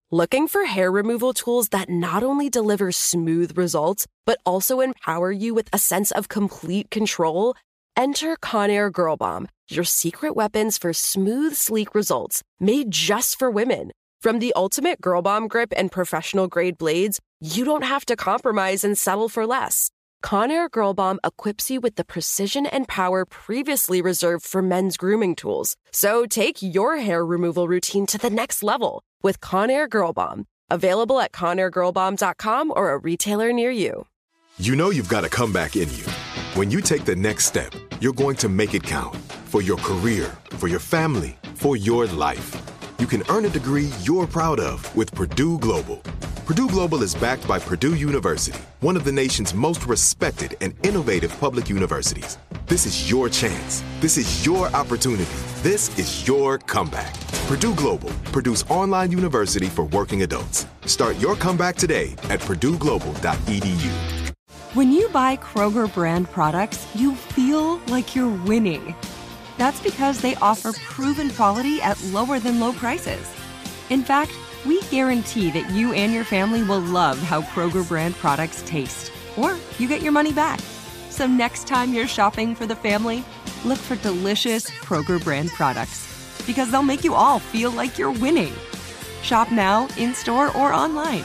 Looking for hair removal tools that not only deliver smooth results, but also empower you with a sense of complete control? Enter Conair Girl Bomb, your secret weapons for smooth, sleek results, made just for women. From the ultimate Girl Bomb grip and professional-grade blades, you don't have to compromise and settle for less. Conair Girl Bomb equips you with the precision and power previously reserved for men's grooming tools. So take your hair removal routine to the next level with Conair Girl Bomb. Available at ConairGirlBomb.com or a retailer near you. You know you've got a comeback in you. When you take the next step, you're going to make it count. For your career, for your family, for your life. You can earn a degree you're proud of with Purdue Global. Purdue Global is backed by Purdue University, one of the nation's most respected and innovative public universities. This is your chance. This is your opportunity. This is your comeback. Purdue Global, Purdue's online university for working adults. Start your comeback today at purdueglobal.edu. When you buy Kroger brand products, you feel like you're winning. That's because they offer proven quality at lower than low prices. In fact, we guarantee that you and your family will love how Kroger brand products taste, or you get your money back. So next time you're shopping for the family, look for delicious Kroger brand products, because they'll make you all feel like you're winning. Shop now, in-store, or online.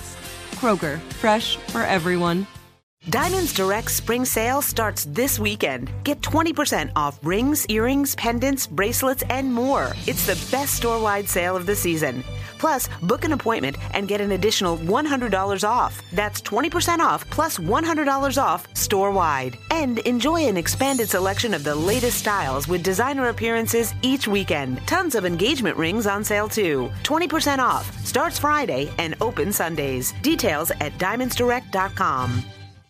Kroger, fresh for everyone. Diamonds Direct Spring Sale starts this weekend. Get 20% off rings, earrings, pendants, bracelets, and more. It's the best store-wide sale of the season. Plus, book an appointment and get an additional $100 off. That's 20% off plus $100 off store-wide. And enjoy an expanded selection of the latest styles with designer appearances each weekend. Tons of engagement rings on sale too. 20% off. Starts Friday and open Sundays. Details at diamondsdirect.com.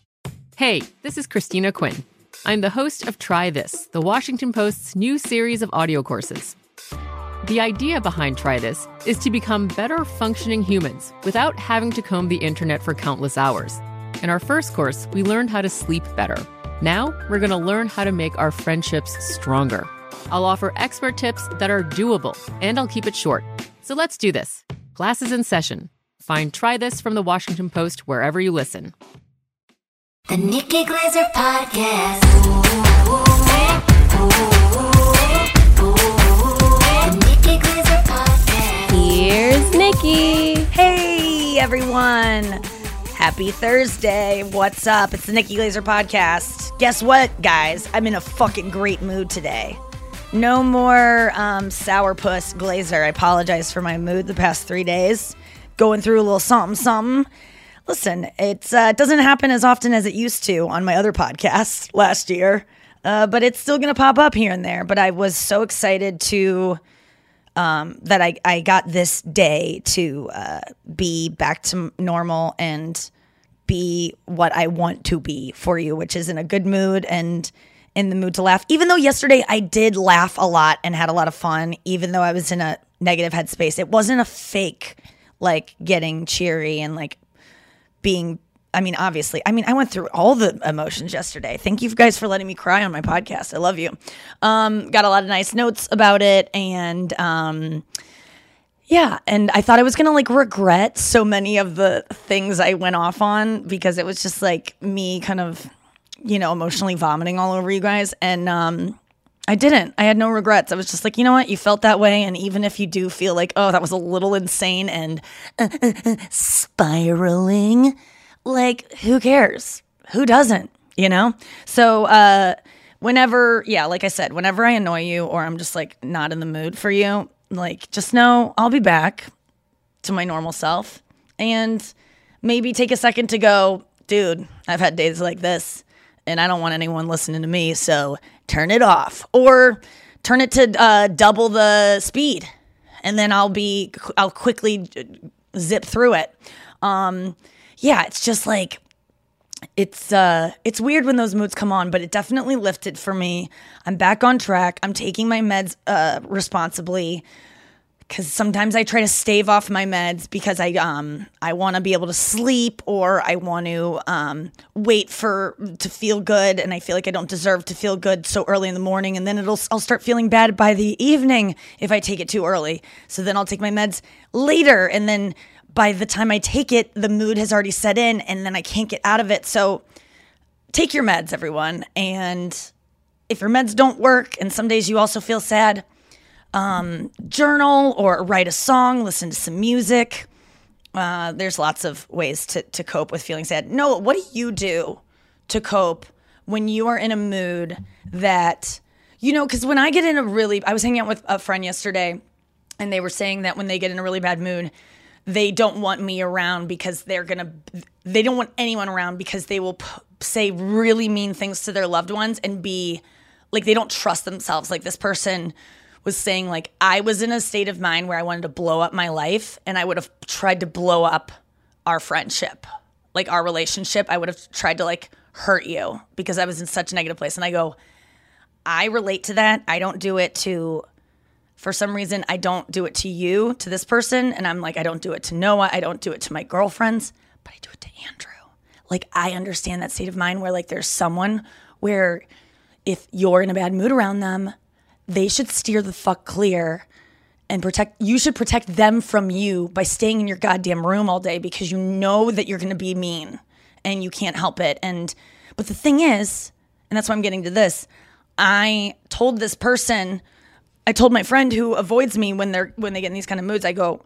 Hey, this is Christina Quinn. I'm the host of Try This, the Washington Post's new series of audio courses. The idea behind Try This is to become better functioning humans without having to comb the internet for countless hours. In our first course, we learned how to sleep better. Now, we're going to learn how to make our friendships stronger. I'll offer expert tips that are doable, and I'll keep it short. So let's do this. Class is in session. Find Try This from the Washington Post wherever you listen. The Nikki Glazer Podcast. The Nikki Glazer Podcast. Here's Nikki. Hey, everyone. Happy Thursday. What's up? It's the Nikki Glazer Podcast. Guess what, guys? I'm in a fucking great mood today. No more sourpuss Glazer. I apologize for my mood the past 3 days. Going through a little something. Listen, it doesn't happen as often as it used to on my other podcast last year, but it's still going to pop up here and there. But I was so excited to that I got this day to be back to normal and be what I want to be for you, which is in a good mood and in the mood to laugh. Even though yesterday I did laugh a lot and had a lot of fun, even though I was in a negative headspace, it wasn't a fake, like, getting cheery and, like, being, obviously, I went through all the emotions yesterday. Thank you guys for letting me cry on my podcast. I love you. Got a lot of nice notes about it. And, yeah. And I thought I was going to, like, regret so many of the things I went off on because it was just, like, me kind of, emotionally vomiting all over you guys. And, I didn't. I had no regrets. I was just like, you know what? You felt that way. And even if you do feel like, oh, that was a little insane and spiraling, like, who cares? Who doesn't, So whenever, like I said, whenever I annoy you or I'm just, like, not in the mood for you, like, just know I'll be back to my normal self and maybe take a second to go, dude, I've had days like this and I don't want anyone listening to me, so turn it off or turn it to double the speed, and then I'll quickly zip through it. It's just like it's weird when those moods come on, but it definitely lifted for me. I'm back on track. I'm taking my meds responsibly. because sometimes I try to stave off my meds because I want to be able to sleep, or I want to wait to feel good, and I feel like I don't deserve to feel good so early in the morning, and then I'll start feeling bad by the evening if I take it too early. So then I'll take my meds later, and then by the time I take it, the mood has already set in, and then I can't get out of it. So take your meds, everyone, and if your meds don't work, and some days you also feel sad, journal or write a song, listen to some music. There's lots of ways to cope with feeling sad. Noah, what do you do to cope when you are in a mood that, because when I get in I was hanging out with a friend yesterday, and they were saying that when they get in a really bad mood, they don't want me around because they don't want anyone around because they will say really mean things to their loved ones and be like, they don't trust themselves. Like, this person was saying, like, I was in a state of mind where I wanted to blow up my life, and I would have tried to blow up our friendship, like our relationship. I would have tried to like hurt you because I was in such a negative place. And I go, I relate to that. I don't do it for some reason, I don't do it to you, to this person. And I'm like, I don't do it to Noah. I don't do it to my girlfriends, but I do it to Andrew. Like, I understand that state of mind where like there's someone where if you're in a bad mood around them, they should steer the fuck clear and you should protect them from you by staying in your goddamn room all day because you know that you're going to be mean and you can't help it. But the thing is, and that's why I'm getting to this, I told my friend who avoids me when they get in these kind of moods, I go,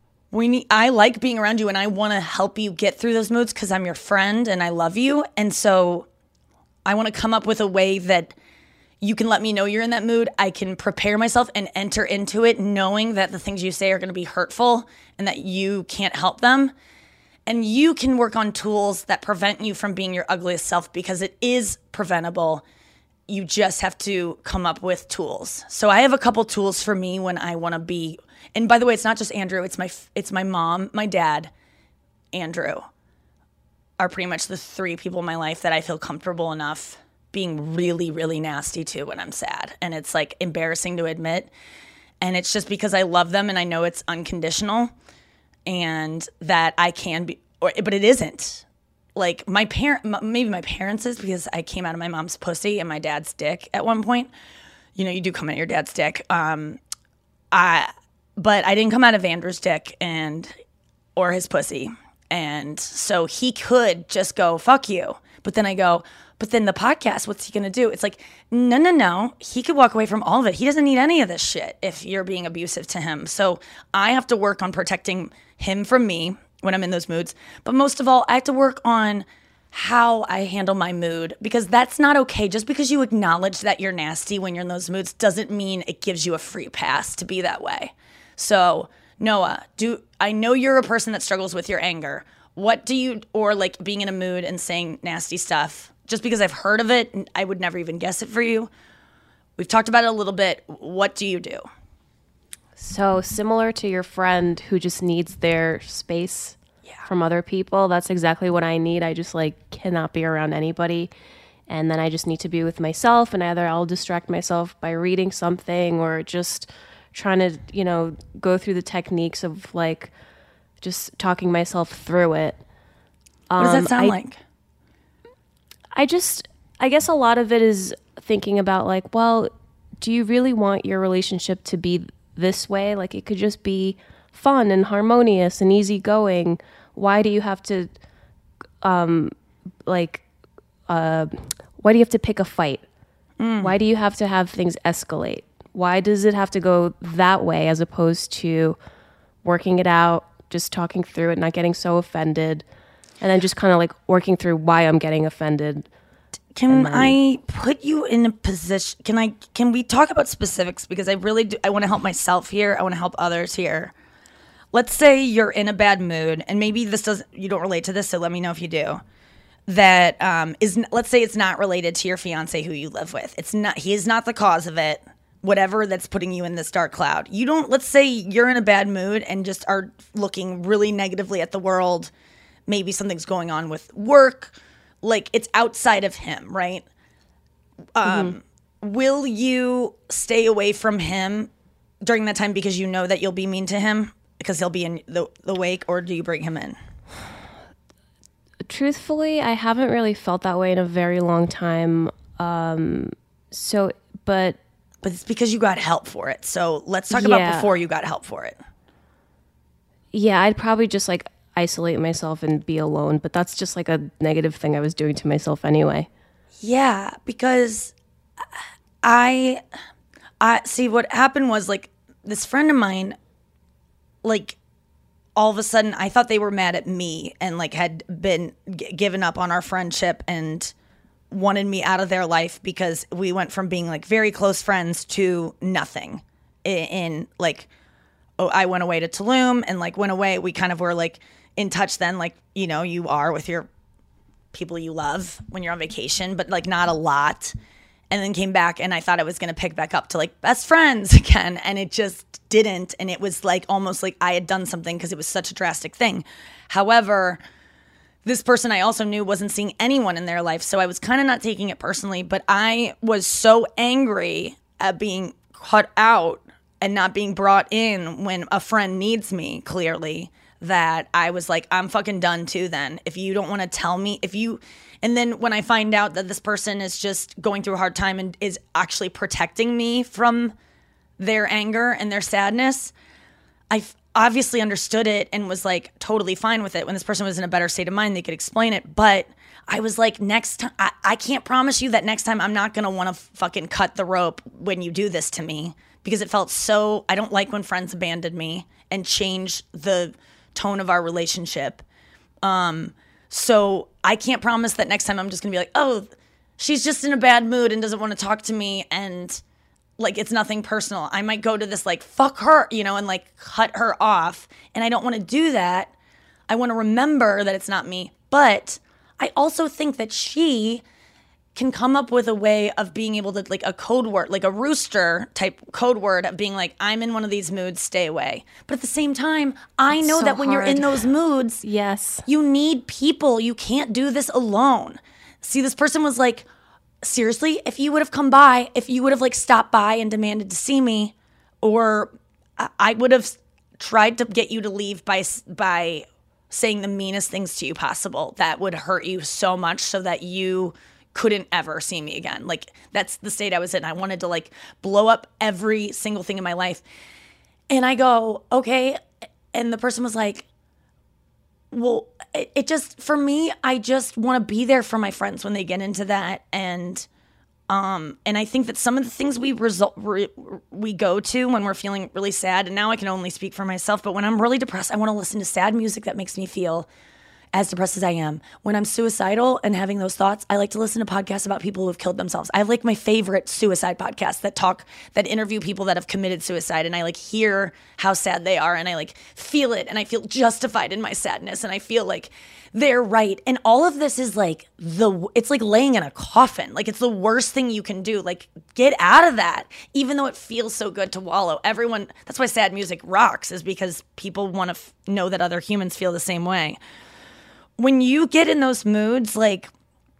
I like being around you and I want to help you get through those moods because I'm your friend and I love you. And so I want to come up with a way that you can let me know you're in that mood. I can prepare myself and enter into it knowing that the things you say are going to be hurtful and that you can't help them. And you can work on tools that prevent you from being your ugliest self because it is preventable. You just have to come up with tools. So I have a couple tools for me when I want to be, and by the way, it's not just Andrew, it's my mom, my dad, Andrew are pretty much the three people in my life that I feel comfortable enough being really, really nasty to when I'm sad. And it's like embarrassing to admit. And it's just because I love them and I know it's unconditional and that I can be, but it isn't. Like maybe my parents is because I came out of my mom's pussy and my dad's dick at one point. You do come out of your dad's dick. But I didn't come out of Andrew's dick or his pussy. And so he could just go, fuck you. But then I go, but then the podcast, what's he going to do? It's like, no. He could walk away from all of it. He doesn't need any of this shit if you're being abusive to him. So I have to work on protecting him from me when I'm in those moods. But most of all, I have to work on how I handle my mood because that's not okay. Just because you acknowledge that you're nasty when you're in those moods doesn't mean it gives you a free pass to be that way. So Noah, I know you're a person that struggles with your anger. Or like being in a mood and saying nasty stuff, just because I've heard of it, and I would never even guess it for you. We've talked about it a little bit. What do you do? So similar to your friend who just needs their space from other people, that's exactly what I need. I just cannot be around anybody. And then I just need to be with myself, and either I'll distract myself by reading something or just trying to, go through the techniques of just talking myself through it. What does that sound like? I guess a lot of it is thinking about well, do you really want your relationship to be this way? It could just be fun and harmonious and easygoing. Why do you have to, why do you have to pick a fight? Why do you have to have things escalate? Why does it have to go that way as opposed to working it out, just talking through it, not getting so offended, and then just kind of working through why I'm getting offended? Can I put you in a position? Can we talk about specifics? Because I really do. I want to help myself here. I want to help others here. Let's say you're in a bad mood, and maybe you don't relate to this, so let me know if you do. That let's say it's not related to your fiance who you live with. He is not the cause of it. Whatever that's putting you in this dark cloud. Let's say you're in a bad mood and just are looking really negatively at the world. Maybe something's going on with work. It's outside of him, right? Will you stay away from him during that time because you know that you'll be mean to him because he'll be in the wake, or do you bring him in? Truthfully, I haven't really felt that way in a very long time. But it's because you got help for it. So let's talk about before you got help for it. Yeah, I'd probably just like isolate myself and be alone, but that's just like a negative thing I was doing to myself anyway. Yeah, because I see what happened was like this friend of mine, like all of a sudden I thought they were mad at me and like had been given up on our friendship and wanted me out of their life because we went from being like very close friends to nothing in like, oh, I went away to Tulum and like went away. We kind of were like in touch then, like, you know, you are with your people you love when you're on vacation, but like not a lot. And then came back and I thought I was going to pick back up to like best friends again. And it just didn't. And it was like almost like I had done something because it was such a drastic thing. However, this person I also knew wasn't seeing anyone in their life. So I was kind of not taking it personally, but I was so angry at being cut out and not being brought in when a friend needs me, clearly, that I was like, I'm fucking done too then. If you don't want to tell me, and then when I find out that this person is just going through a hard time and is actually protecting me from their anger and their sadness, I obviously understood it and was like totally fine with it. When this person was in a better state of mind, they could explain it. But I was like, next time, I can't promise you that next time I'm not going to want to fucking cut the rope when you do this to me, because it felt so, I don't like when friends abandon me and change the tone of our relationship. So I can't promise that next time I'm just gonna be like, oh, she's just in a bad mood and doesn't want to talk to me, and like it's nothing personal. I might go to this like, fuck her, you know, and like cut her off. And I don't want to do that. I want to remember that it's not me. But I also think that she can come up with a way of being able to, like a code word, like a rooster type code word of being like, I'm in one of these moods, stay away. But at the same time, I know that when you're in those moods, yes, you need people. You can't do this alone. See, this person was like, seriously, if you would have come by, if you would have like stopped by and demanded to see me, or I would have tried to get you to leave by saying the meanest things to you possible that would hurt you so much so that you couldn't ever see me again. Like that's the state I was in. I wanted to like blow up every single thing in my life. And I go, okay. And the person was like, well, it just, for me, I just want to be there for my friends when they get into that. And I think that some of the things we go to when we're feeling really sad, and now I can only speak for myself, but when I'm really depressed, I want to listen to sad music that makes me feel as depressed as I am. When I'm suicidal and having those thoughts, I like to listen to podcasts about people who have killed themselves. I have like my favorite suicide podcasts that interview people that have committed suicide, and I like hear how sad they are, and I like feel it, and I feel justified in my sadness, and I feel like they're right. And all of this is like it's like laying in a coffin. Like it's the worst thing you can do. Like get out of that, even though it feels so good to wallow. Everyone, that's why sad music rocks, is because people want to know that other humans feel the same way. When you get in those moods, like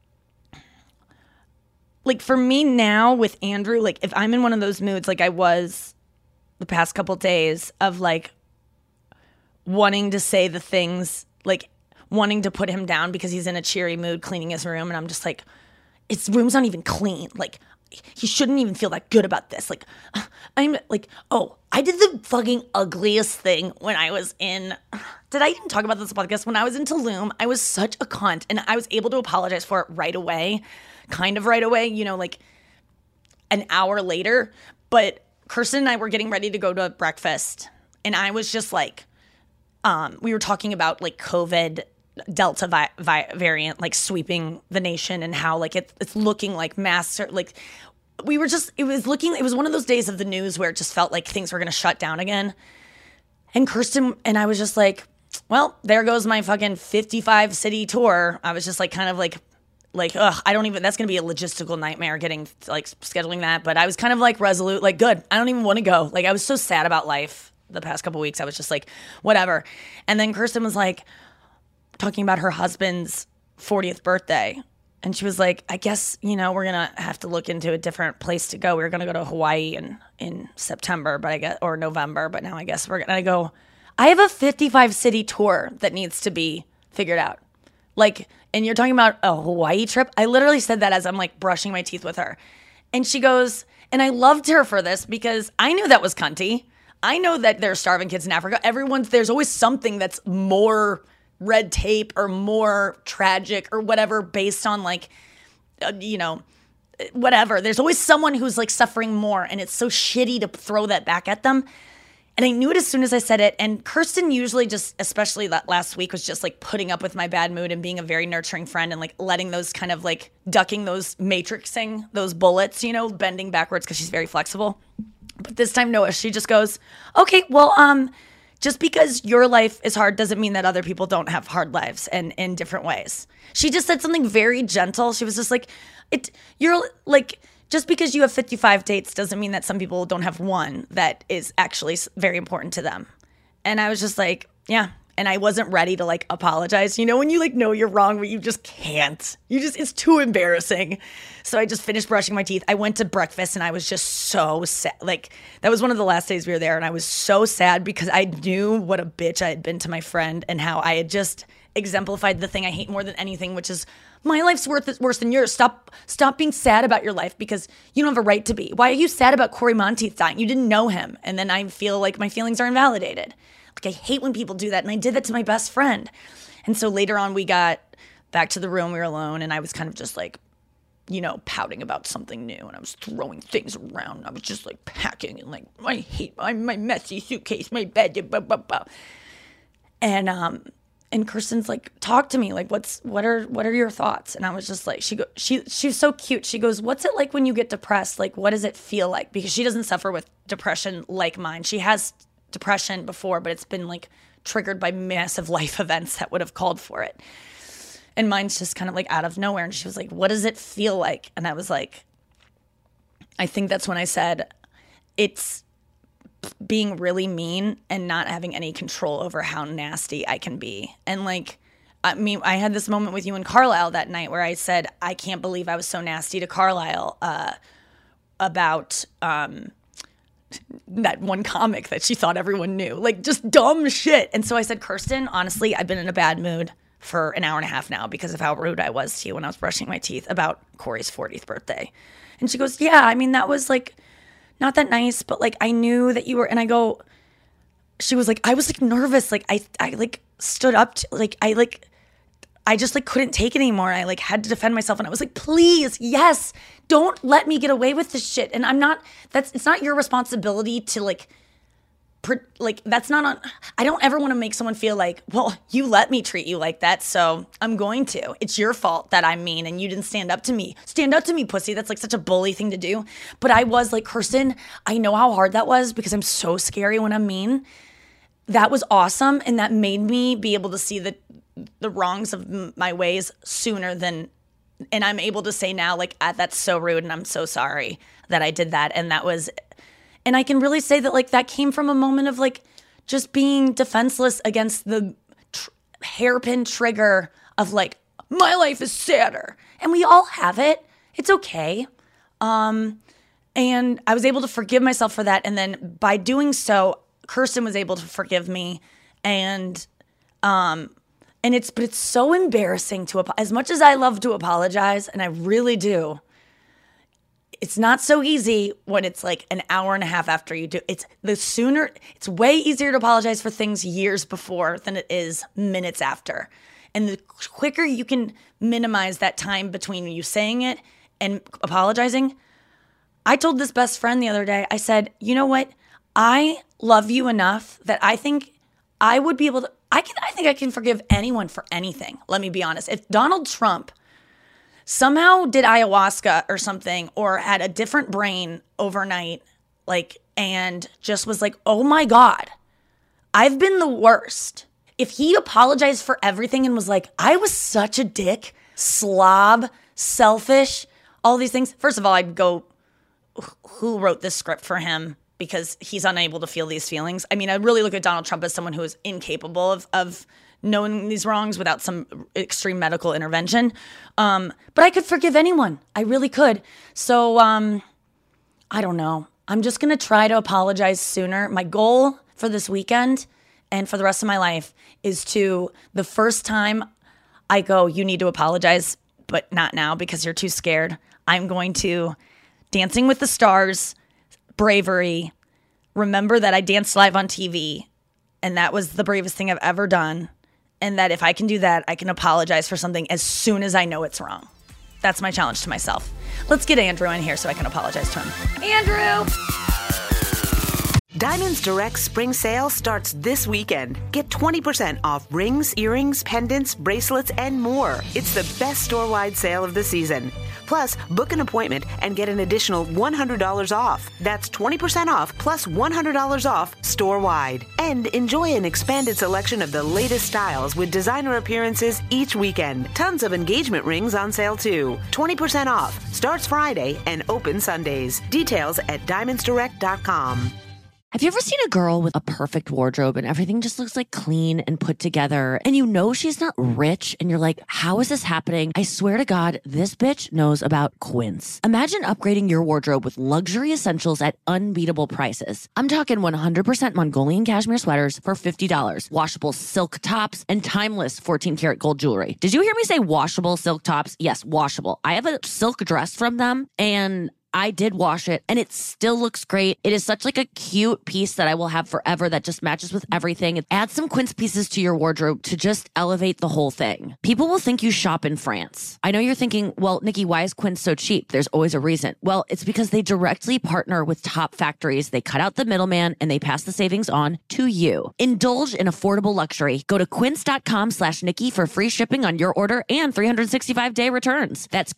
for me now with Andrew, like if I'm in one of those moods, like I was the past couple days of like wanting to say the things, like wanting to put him down because he's in a cheery mood cleaning his room. And I'm just like, his room's not even clean. Like he shouldn't even feel that good about this. Like I'm like, oh, I did the fucking ugliest thing when I was in, did I even talk about this podcast? When I was in Tulum, I was such a cunt, and I was able to apologize for it right away, kind of right away, you know, like an hour later. But Kirsten and I were getting ready to go to breakfast, and I was just like, we were talking about like COVID Delta variant like sweeping the nation, and how like it's looking like mass, like it was one of those days of the news where it just felt like things were going to shut down again. And Kirsten and I was just like, well, there goes my fucking 55 city tour. I was just like kind of like, ugh, that's going to be a logistical nightmare getting like scheduling that. But I was kind of like resolute, like good, I don't even want to go. Like I was so sad about life the past couple weeks. I was just like, whatever. And then Kirsten was like talking about her husband's 40th birthday. And she was like, I guess, we're going to have to look into a different place to go. We were going to go to Hawaii in September, or November, but now I guess we're going to go. I have a 55 city tour that needs to be figured out. Like, and you're talking about a Hawaii trip. I literally said that as I'm like brushing my teeth with her. And she goes, and I loved her for this because I knew that was cunty. I know that there's starving kids in Africa. There's always something that's more red tape or more tragic or whatever based on like, whatever. There's always someone who's like suffering more, and it's so shitty to throw that back at them. And I knew it as soon as I said it. And Kirsten usually just, especially that last week, was just like putting up with my bad mood and being a very nurturing friend and like letting those kind of like ducking those matrixing those bullets, bending backwards because she's very flexible. But this time, no, she just goes, okay, well, just because your life is hard doesn't mean that other people don't have hard lives and in different ways. She just said something very gentle. She was just like, you're like, just because you have 55 dates doesn't mean that some people don't have one that is actually very important to them. And I was just like, yeah. And I wasn't ready to like apologize. When you like know you're wrong, but you just can't. It's too embarrassing. So I just finished brushing my teeth. I went to breakfast and I was just so sad. Like that was one of the last days we were there. And I was so sad because I knew what a bitch I had been to my friend and how I had just exemplified the thing I hate more than anything, which is my life's worse than yours. Stop being sad about your life because you don't have a right to be. Why are you sad about Corey Monteith dying? You didn't know him. And then I feel like my feelings are invalidated. Like I hate when people do that. And I did that to my best friend. And so later on we got back to the room. We were alone. And I was kind of just like, pouting about something new. And I was throwing things around. I was just like packing and like, I hate my messy suitcase, my bed, blah, blah, blah. And Kirsten's like, talk to me. Like, what are your thoughts? And I was just like, she's so cute. She goes, what's it like when you get depressed? Like, what does it feel like? Because she doesn't suffer with depression like mine. She has depression before, but it's been like triggered by massive life events that would have called for it. And mine's just kind of like out of nowhere. And she was like, what does it feel like? And I was like, I think that's when I said, it's being really mean and not having any control over how nasty I can be. And like, I had this moment with you and Carlisle that night where I said, I can't believe I was so nasty to Carlisle about that one comic that she thought everyone knew, like just dumb shit. And so I said, Kirsten, honestly, I've been in a bad mood for an hour and a half now because of how rude I was to you when I was brushing my teeth about Corey's 40th birthday. And she goes, yeah, I mean, that was like not that nice, but like I knew that you were, and I go, she was like, I was like nervous. Like I like stood up to, like, I just like couldn't take it anymore. I like had to defend myself. And I was like, please, yes, don't let me get away with this shit. And it's not your responsibility to like that's not on, I don't ever want to make someone feel like, well, you let me treat you like that, so I'm going to. It's your fault that I'm mean and you didn't stand up to me. Stand up to me, pussy. That's like such a bully thing to do. But I was like, Kirsten, I know how hard that was because I'm so scary when I'm mean. That was awesome. And that made me be able to see the wrongs of my ways sooner than, and I'm able to say now, like, that's so rude and I'm so sorry that I did that. And that was, and I can really say that like that came from a moment of like just being defenseless against the hairpin trigger of like, my life is sadder. And we all have it. It's okay. And I was able to forgive myself for that. And then by doing so, Kirsten was able to forgive me. And it's so embarrassing to, as much as I love to apologize, and I really do, it's not so easy when it's like an hour and a half after you do. It's way easier to apologize for things years before than it is minutes after. And the quicker you can minimize that time between you saying it and apologizing. I told this best friend the other day, I said, you know what? I love you enough that I think I would be able to, I think I can forgive anyone for anything. Let me be honest. If Donald Trump somehow did ayahuasca or something or had a different brain overnight, like, and just was like, oh my God, I've been the worst. If he apologized for everything and was like, I was such a dick, slob, selfish, all these things. First of all, I'd go, who wrote this script for him? Because he's unable to feel these feelings. I mean, I really look at Donald Trump as someone who is incapable of knowing these wrongs without some extreme medical intervention. But I could forgive anyone. I really could. So I don't know. I'm just going to try to apologize sooner. My goal for this weekend and for the rest of my life is to, the first time I go, you need to apologize, but not now because you're too scared. I'm going to Dancing with the Stars, bravery, remember that I danced live on TV and that was the bravest thing I've ever done. And that if I can do that, I can apologize for something as soon as I know it's wrong. That's my challenge to myself. Let's get Andrew in here so I can apologize to him. Andrew! Diamonds Direct spring sale starts this weekend. Get 20% off rings, earrings, pendants, bracelets, and more. It's the best store-wide sale of the season. Plus, book an appointment and get an additional $100 off. That's 20% off plus $100 off store-wide. And enjoy an expanded selection of the latest styles with designer appearances each weekend. Tons of engagement rings on sale too. 20% off. Starts Friday and open Sundays. Details at diamondsdirect.com. Have you ever seen a girl with a perfect wardrobe and everything just looks like clean and put together and you know she's not rich and you're like, how is this happening? I swear to God, this bitch knows about Quince. Imagine upgrading your wardrobe with luxury essentials at unbeatable prices. I'm talking 100% Mongolian cashmere sweaters for $50, washable silk tops, and timeless 14 karat gold jewelry. Did you hear me say washable silk tops? Yes, washable. I have a silk dress from them and I did wash it and it still looks great. It is such like a cute piece that I will have forever that just matches with everything. Add some Quince pieces to your wardrobe to just elevate the whole thing. People will think you shop in France. I know you're thinking, well, Nikki, why is Quince so cheap? There's always a reason. Well, it's because they directly partner with top factories. They cut out the middleman and they pass the savings on to you. Indulge in affordable luxury. Go to quince.com/Nikki for free shipping on your order and 365-day returns. That's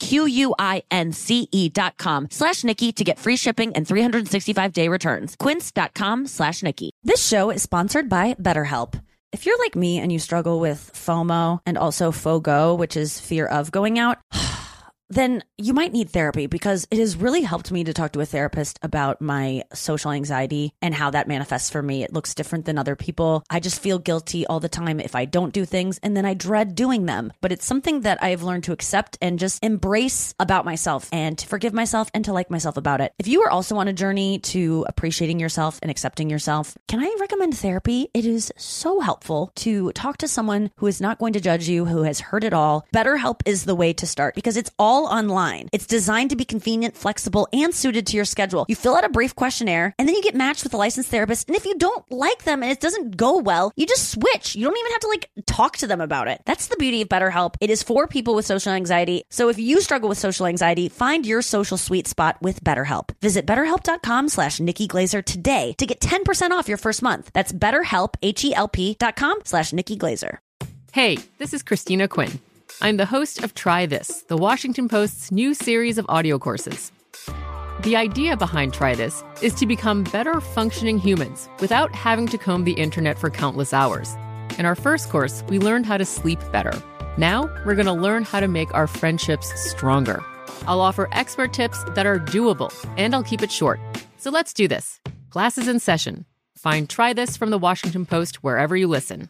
QUINCE.com/Nikki to get free shipping and 365-day returns. Quince.com/Nikki. This show is sponsored by BetterHelp. If you're like me and you struggle with FOMO and also FOGO, which is fear of going out, then you might need therapy because it has really helped me to talk to a therapist about my social anxiety and how that manifests for me. It looks different than other people. I just feel guilty all the time if I don't do things, and then I dread doing them. But it's something that I've learned to accept and just embrace about myself and to forgive myself and to like myself about it. If you are also on a journey to appreciating yourself and accepting yourself, can I recommend therapy? It is so helpful to talk to someone who is not going to judge you, who has heard it all. BetterHelp is the way to start because it's all online. It's designed to be convenient, flexible, and suited to your schedule. You fill out a brief questionnaire, and then you get matched with a licensed therapist. And if you don't like them and it doesn't go well, you just switch. You don't even have to talk to them about it. That's the beauty of BetterHelp. It is for people with social anxiety. So if you struggle with social anxiety, find your social sweet spot with BetterHelp. Visit BetterHelp.com/Nikki Glazer today to get 10% off your first month. That's BetterHelp, HELP.com/Nikki Glazer. Hey, this is Christina Quinn. I'm the host of Try This, the Washington Post's new series of audio courses. The idea behind Try This is to become better functioning humans without having to comb the internet for countless hours. In our first course, we learned how to sleep better. Now, we're going to learn how to make our friendships stronger. I'll offer expert tips that are doable, and I'll keep it short. So let's do this. Class is in session. Find Try This from the Washington Post wherever you listen.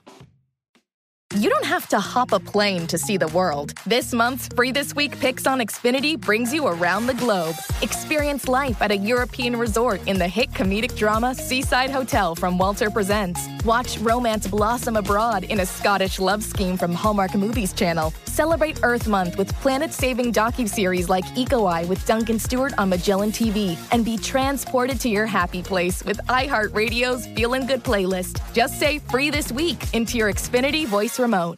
You don't have to hop a plane to see the world. This month's Free This Week Picks on Xfinity brings you around the globe. Experience life at a European resort in the hit comedic drama Seaside Hotel from Walter Presents. Watch romance blossom abroad in a Scottish love scheme from Hallmark Movies Channel. Celebrate Earth Month with planet-saving docuseries like Eco Eye with Duncan Stewart on Magellan TV. And be transported to your happy place with iHeartRadio's Feelin' Good playlist. Just say Free This Week into your Xfinity voice remote.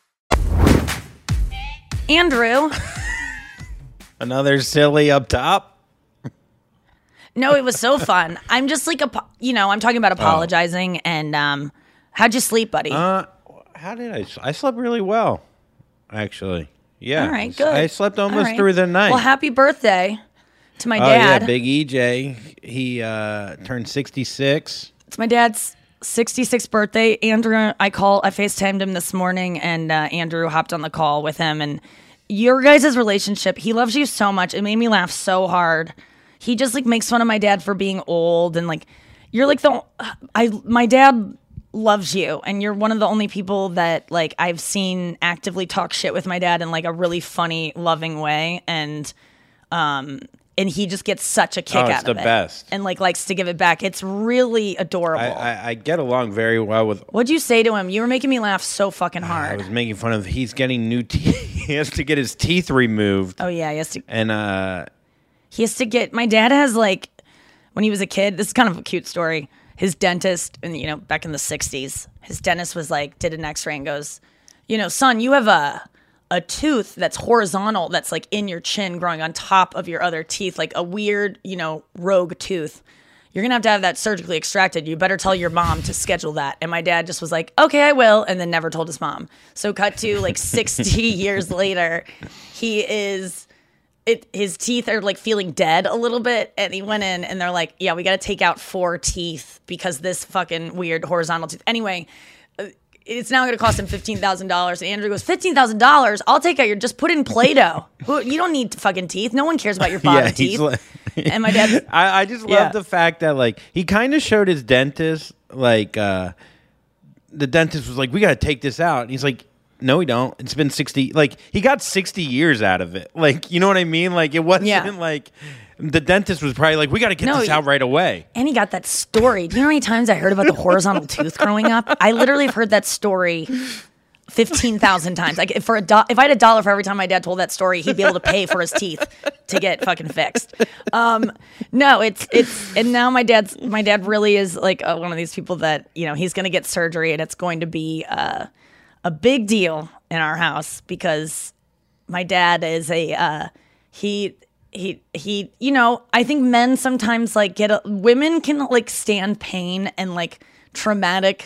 Andrew. Another silly up top. No, it was so fun. I'm just I'm talking about apologizing and how'd you sleep, buddy? How did I? I slept really well, actually. Yeah. All right, good. I slept almost through the night. Well, happy birthday to my Yeah, dad. Big EJ. He turned 66. It's my dad's 66th birthday. Andrew, I FaceTimed him this morning, and Andrew hopped on the call with him. And your guys' relationship, he loves you so much. It made me laugh so hard. He just makes fun of my dad for being old, and you're my dad loves you, and you're one of the only people that like I've seen actively talk shit with my dad in like a really funny, loving way, and he just gets such a kick out of it. It's the best. And like likes to give it back. It's really adorable. I get along very well with. What'd you say to him? You were making me laugh so fucking hard. I was making fun of. He's getting new teeth. He has to get his teeth removed. Oh yeah, he has to. And he has to get. My dad has like, when he was a kid. This is kind of a cute story. His dentist, and back in the 60s, his dentist was like, did an X-ray and goes, son, you have a tooth that's horizontal, that's like in your chin, growing on top of your other teeth, like a weird, rogue tooth. You're gonna have to have that surgically extracted. You better tell your mom to schedule that. And my dad just was like, okay, I will, and then never told his mom. So cut to like 60 years later, his teeth are like feeling dead a little bit, and he went in and they're like, yeah, we got to take out 4 teeth because this fucking weird horizontal tooth. Anyway, it's now going to cost him $15,000. And Andrew goes, $15,000? I'll take out just put in Play-Doh. You don't need fucking teeth. No one cares about your bottom teeth. And my dad, I just love the fact that like he kind of showed his dentist like the dentist was like, we got to take this out, and he's like, no, we don't. It's been 60. Like, he got 60 years out of it. Like, you know what I mean? Like, it wasn't like the dentist was probably like, we got to get this out right away. And he got that story. Do you know how many times I heard about the horizontal tooth growing up? I literally have heard that story 15,000 times. Like, if I had $1 for every time my dad told that story, he'd be able to pay for his teeth to get fucking fixed. No, it's and now my dad really is like one of these people that he's going to get surgery, and it's going to be a big deal in our house because my dad is I think men sometimes like women can like stand pain and like traumatic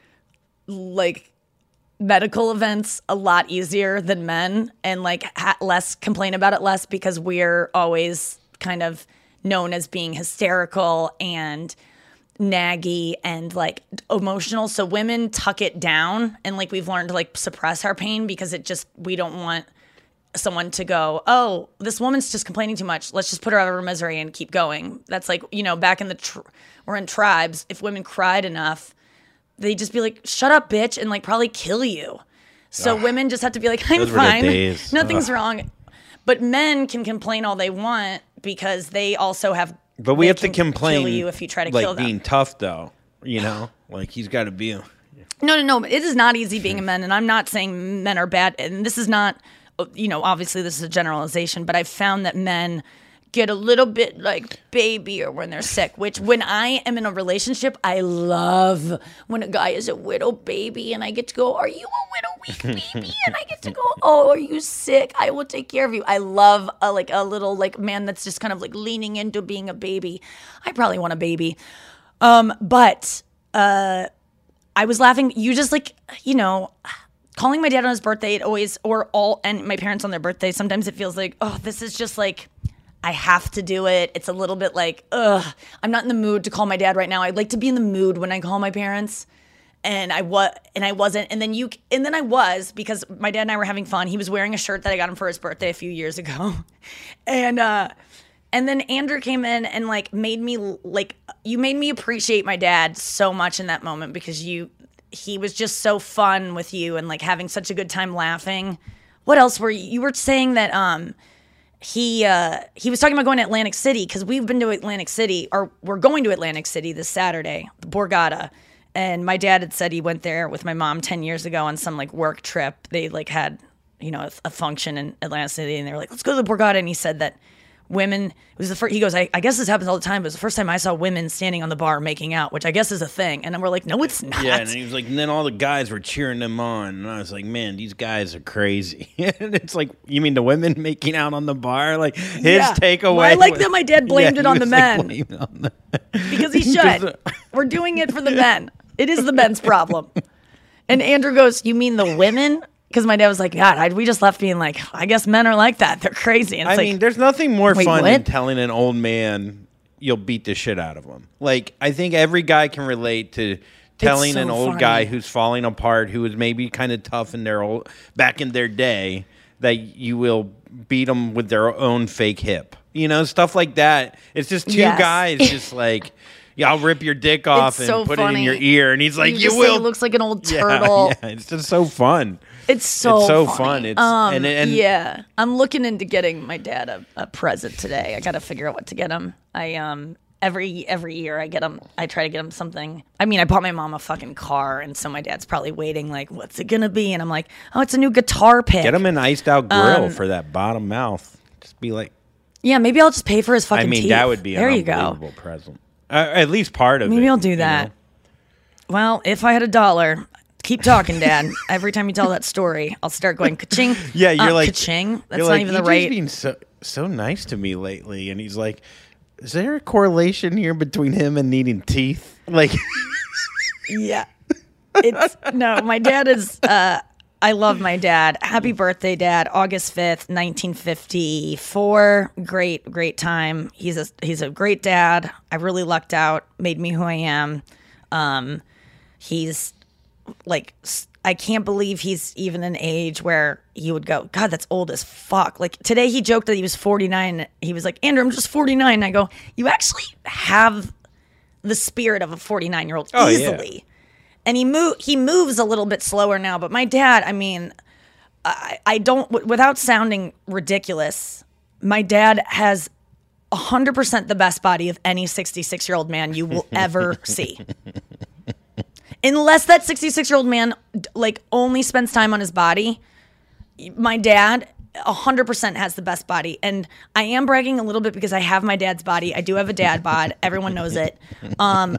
like medical events a lot easier than men, and like complain about it less because we're always kind of known as being hysterical and naggy and like emotional. So women tuck it down, and like we've learned to like suppress our pain because we don't want someone to go, oh, this woman's just complaining too much, let's just put her out of her misery and keep going. That's like, back in we're in tribes, if women cried enough, they'd just be like, shut up, bitch, and like probably kill you. So women just have to be like, I'm fine, nothing's wrong. But men can complain all they want because they also have. But we have to complain. Kill you if you try to like kill them. Being tough, though, like he's got to be. No. It is not easy being a man, and I'm not saying men are bad. And this is not, obviously this is a generalization. But I've found that men get a little bit like babyier when they're sick. Which when I am in a relationship, I love when a guy is a widow baby, and I get to go, "Are you a widow weak baby?" And I get to go, "Oh, are you sick? I will take care of you." I love a little like man that's just kind of like leaning into being a baby. I probably want a baby, but I was laughing. You just like calling my dad on his birthday. It always and my parents on their birthday. Sometimes it feels like, oh, this is just like. I have to do it. It's a little bit like, I'm not in the mood to call my dad right now. I'd like to be in the mood when I call my parents. And I wasn't. And then I was, because my dad and I were having fun. He was wearing a shirt that I got him for his birthday a few years ago. And then Andrew came in and like made me appreciate my dad so much in that moment, because he was just so fun with you and like having such a good time laughing. What else you were saying that he was talking about going to Atlantic City, because we've been to Atlantic City, or we're going to Atlantic City this Saturday, Borgata. And my dad had said he went there with my mom 10 years ago on some like work trip. They like had, a function in Atlantic City, and they were like, let's go to the Borgata. And he said that women, it was the first, he goes, I guess this happens all the time, but it was the first time I saw women standing on the bar making out, which I guess is a thing. And then we're like, no, it's not. Yeah, and he was like, and then all the guys were cheering them on. And I was like, man, these guys are crazy. And it's like, you mean the women making out on the bar? Like his takeaway. Well, I like that my dad blamed it on the men. Because he should. We're doing it for the men. It is the men's problem. And Andrew goes, you mean the women? Because my dad was like, God, we just left being like, I guess men are like that. They're crazy. And it's mean, there's nothing more fun than telling an old man you'll beat the shit out of him. Like, I think every guy can relate to telling an old guy who's falling apart, who was maybe kind of tough in back in their day, that you will beat them with their own fake hip. Stuff like that. It's just two guys just like, yeah, I'll rip your dick off and so put it in funny. your ear. And he's like, you just will. Say it looks like an old Yeah, turtle. Yeah, it's just so fun. It's so fun. funny. It's and yeah. I'm looking into getting my dad a present today. I got to figure out what to get him. I every year I try to get him something. I mean, I bought my mom a fucking car, and so my dad's probably waiting like, what's it gonna be? And I'm like, oh, it's a new guitar pick. get him an iced out grill for that bottom mouth. Just be like, yeah, maybe I'll just pay for his fucking teeth. that would be there an you go. unbelievable present. At least part of it. Maybe I'll do that. know? Well, if I had $1, keep talking, Dad. Every time you tell that story, I'll start going ka-ching. Yeah, you're like ka-ching. That's you're not like, even the EJ's right. being so nice to me lately, and he's like, is there a correlation here between him and needing teeth? Like, Yeah. It's no, my dad is I love my dad. Happy birthday, Dad. August 5th, 1954. Great time. He's a great dad. I really lucked out, made me who I am. He's like, I can't believe he's even an age where he would go, God, that's old as fuck. Like today he joked that he was 49. He was like, Andrew, I'm just 49. And I go, you actually have the spirit of a 49-year-old easily. Yeah. And he moves a little bit slower now. But my dad, I mean, I don't, without sounding ridiculous, my dad has 100% the best body of any 66-year-old man you will ever see. Unless that 66-year-old man like only spends time on his body, my dad 100% has the best body. And I am bragging a little bit because I have my dad's body. I do have a dad bod. Everyone knows it. I'm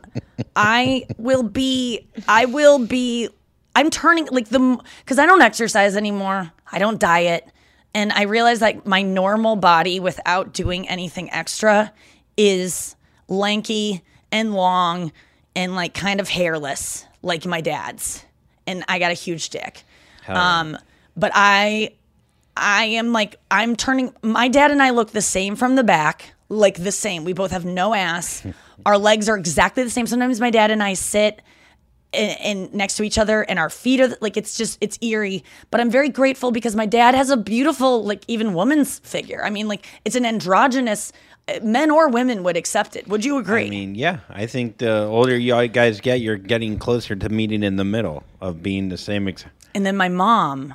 turning like because I don't exercise anymore. I don't diet. And I realize like my normal body without doing anything extra is lanky and long and like kind of hairless like my dad's. And I got a huge dick. But I am like, I'm turning, my dad and I look the same from the back, like the same. We both have no ass. Our legs are exactly the same. Sometimes my dad and I sit in next to each other and our feet are like, it's eerie. But I'm very grateful because my dad has a beautiful, like even woman's figure. I mean, like it's an androgynous, men or women would accept it. Would you agree? I mean, yeah. I think the older you guys get, you're getting closer to meeting in the middle of being the same. And then my mom,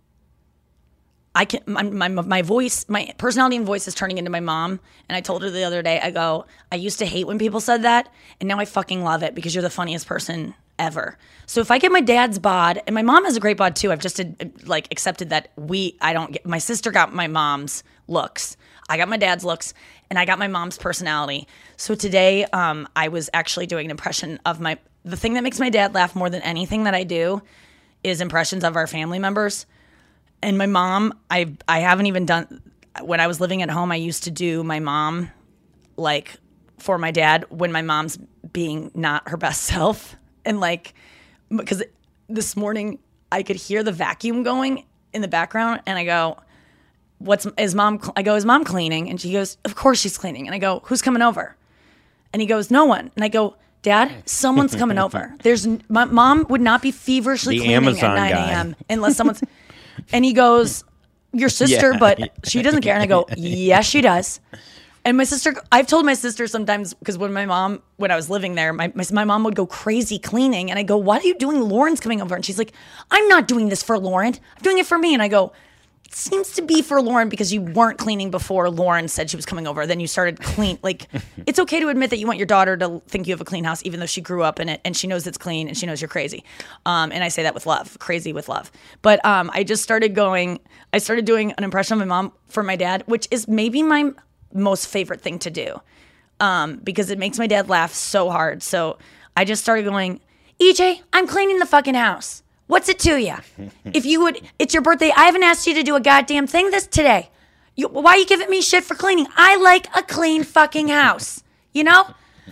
my voice, my personality and voice is turning into my mom. And I told her the other day, I go, I used to hate when people said that. And now I fucking love it because you're the funniest person ever. So if I get my dad's bod, and my mom has a great bod too. I've just accepted that my sister got my mom's looks. I got my dad's looks and I got my mom's personality. So today I was actually doing an impression of the thing that makes my dad laugh more than anything that I do is impressions of our family members. And my mom, I haven't even done, when I was living at home, I used to do my mom, like, for my dad when my mom's being not her best self. And, like, because this morning I could hear the vacuum going in the background, and I go, is mom cleaning? And she goes, of course she's cleaning. And I go, who's coming over? And he goes, no one. And I go, Dad, someone's coming over. My mom would not be feverishly The cleaning Amazon at 9 guy. a.m. unless someone's... And he goes, your sister, Yeah. but she doesn't care. And I go, yes, she does. And my sister, I've told my sister sometimes, because when I was living there, my mom would go crazy cleaning. And I go, what are you doing? Lauren's coming over. And she's like, I'm not doing this for Lauren. I'm doing it for me. And I go, it seems to be for Lauren because you weren't cleaning before Lauren said she was coming over. Then you started clean. Like, it's okay to admit that you want your daughter to think you have a clean house, even though she grew up in it and she knows it's clean and she knows you're crazy. And I say that with love, crazy with love. But I started doing an impression of my mom for my dad, which is maybe my most favorite thing to do because it makes my dad laugh so hard. So I just started going, EJ, I'm cleaning the fucking house. What's it to you? It's your birthday. I haven't asked you to do a goddamn thing today. Why are you giving me shit for cleaning? I like a clean fucking house. You know?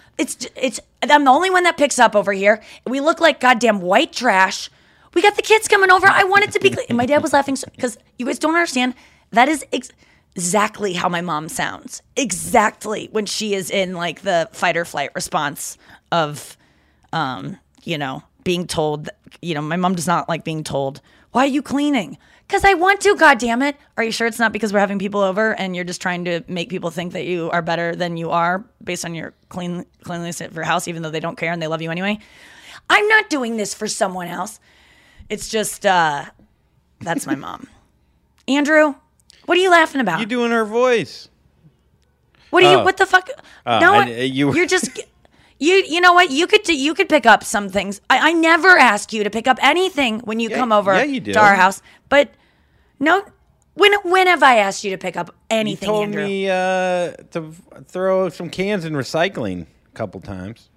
I'm the only one that picks up over here. We look like goddamn white trash. We got the kids coming over. I want it to be clean. And my dad was laughing because you guys don't understand. That is exactly how my mom sounds. Exactly when she is in like the fight or flight response of, being told, my mom does not like being told Why are you cleaning? Because I want to, goddammit. Are you sure it's not because we're having people over and you're just trying to make people think that you are better than you are based on your cleanliness of your house, even though they don't care and they love you anyway? I'm not doing this for someone else. It's just, that's my mom. Andrew, what are you laughing about? You doing her voice. What are you, what the fuck? No, you're just... You know what? You could pick up some things. I never ask you to pick up anything when you come over to our house. But no, when have I asked you to pick up anything, Andrew? You told me to throw some cans in recycling a couple times.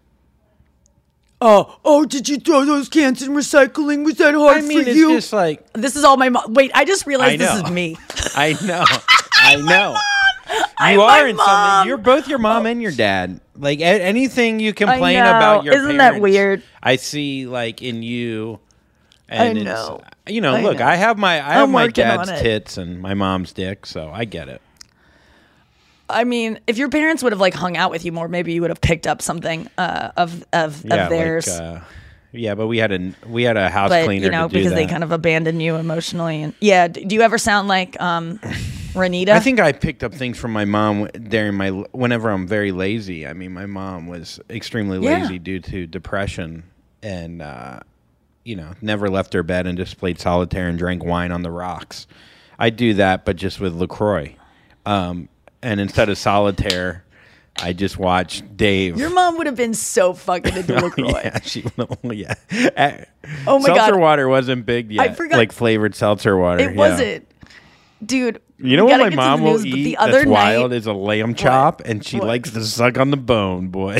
Oh, did you throw those cans in recycling? Was that hard for you? It's just like... This is all my mom. Wait, I just realized this is me. I know. I know. You are in something. You're both your mom and your dad. Like anything you complain about your Isn't parents, that weird? I see like in you. And I know. Look, I have my dad's tits and my mom's dick, so I get it. I mean, if your parents would have like hung out with you more, maybe you would have picked up something of theirs. But we had a house cleaner to do because that. they kind of abandoned you emotionally. And do you ever sound like Renita? I think I picked up things from my mom whenever I'm very lazy. I mean, my mom was extremely lazy due to depression and never left her bed and just played solitaire and drank wine on the rocks. I do that, but just with LaCroix. And instead of solitaire, I just watched Dave. Your mom would have been so fucking into LaCroix. Yeah. Oh my God. Seltzer water wasn't big yet. I forgot. Like flavored seltzer water. It wasn't. Dude. You know what my mom will eat that's wild is a lamb chop, and she likes to suck on the bone, boy.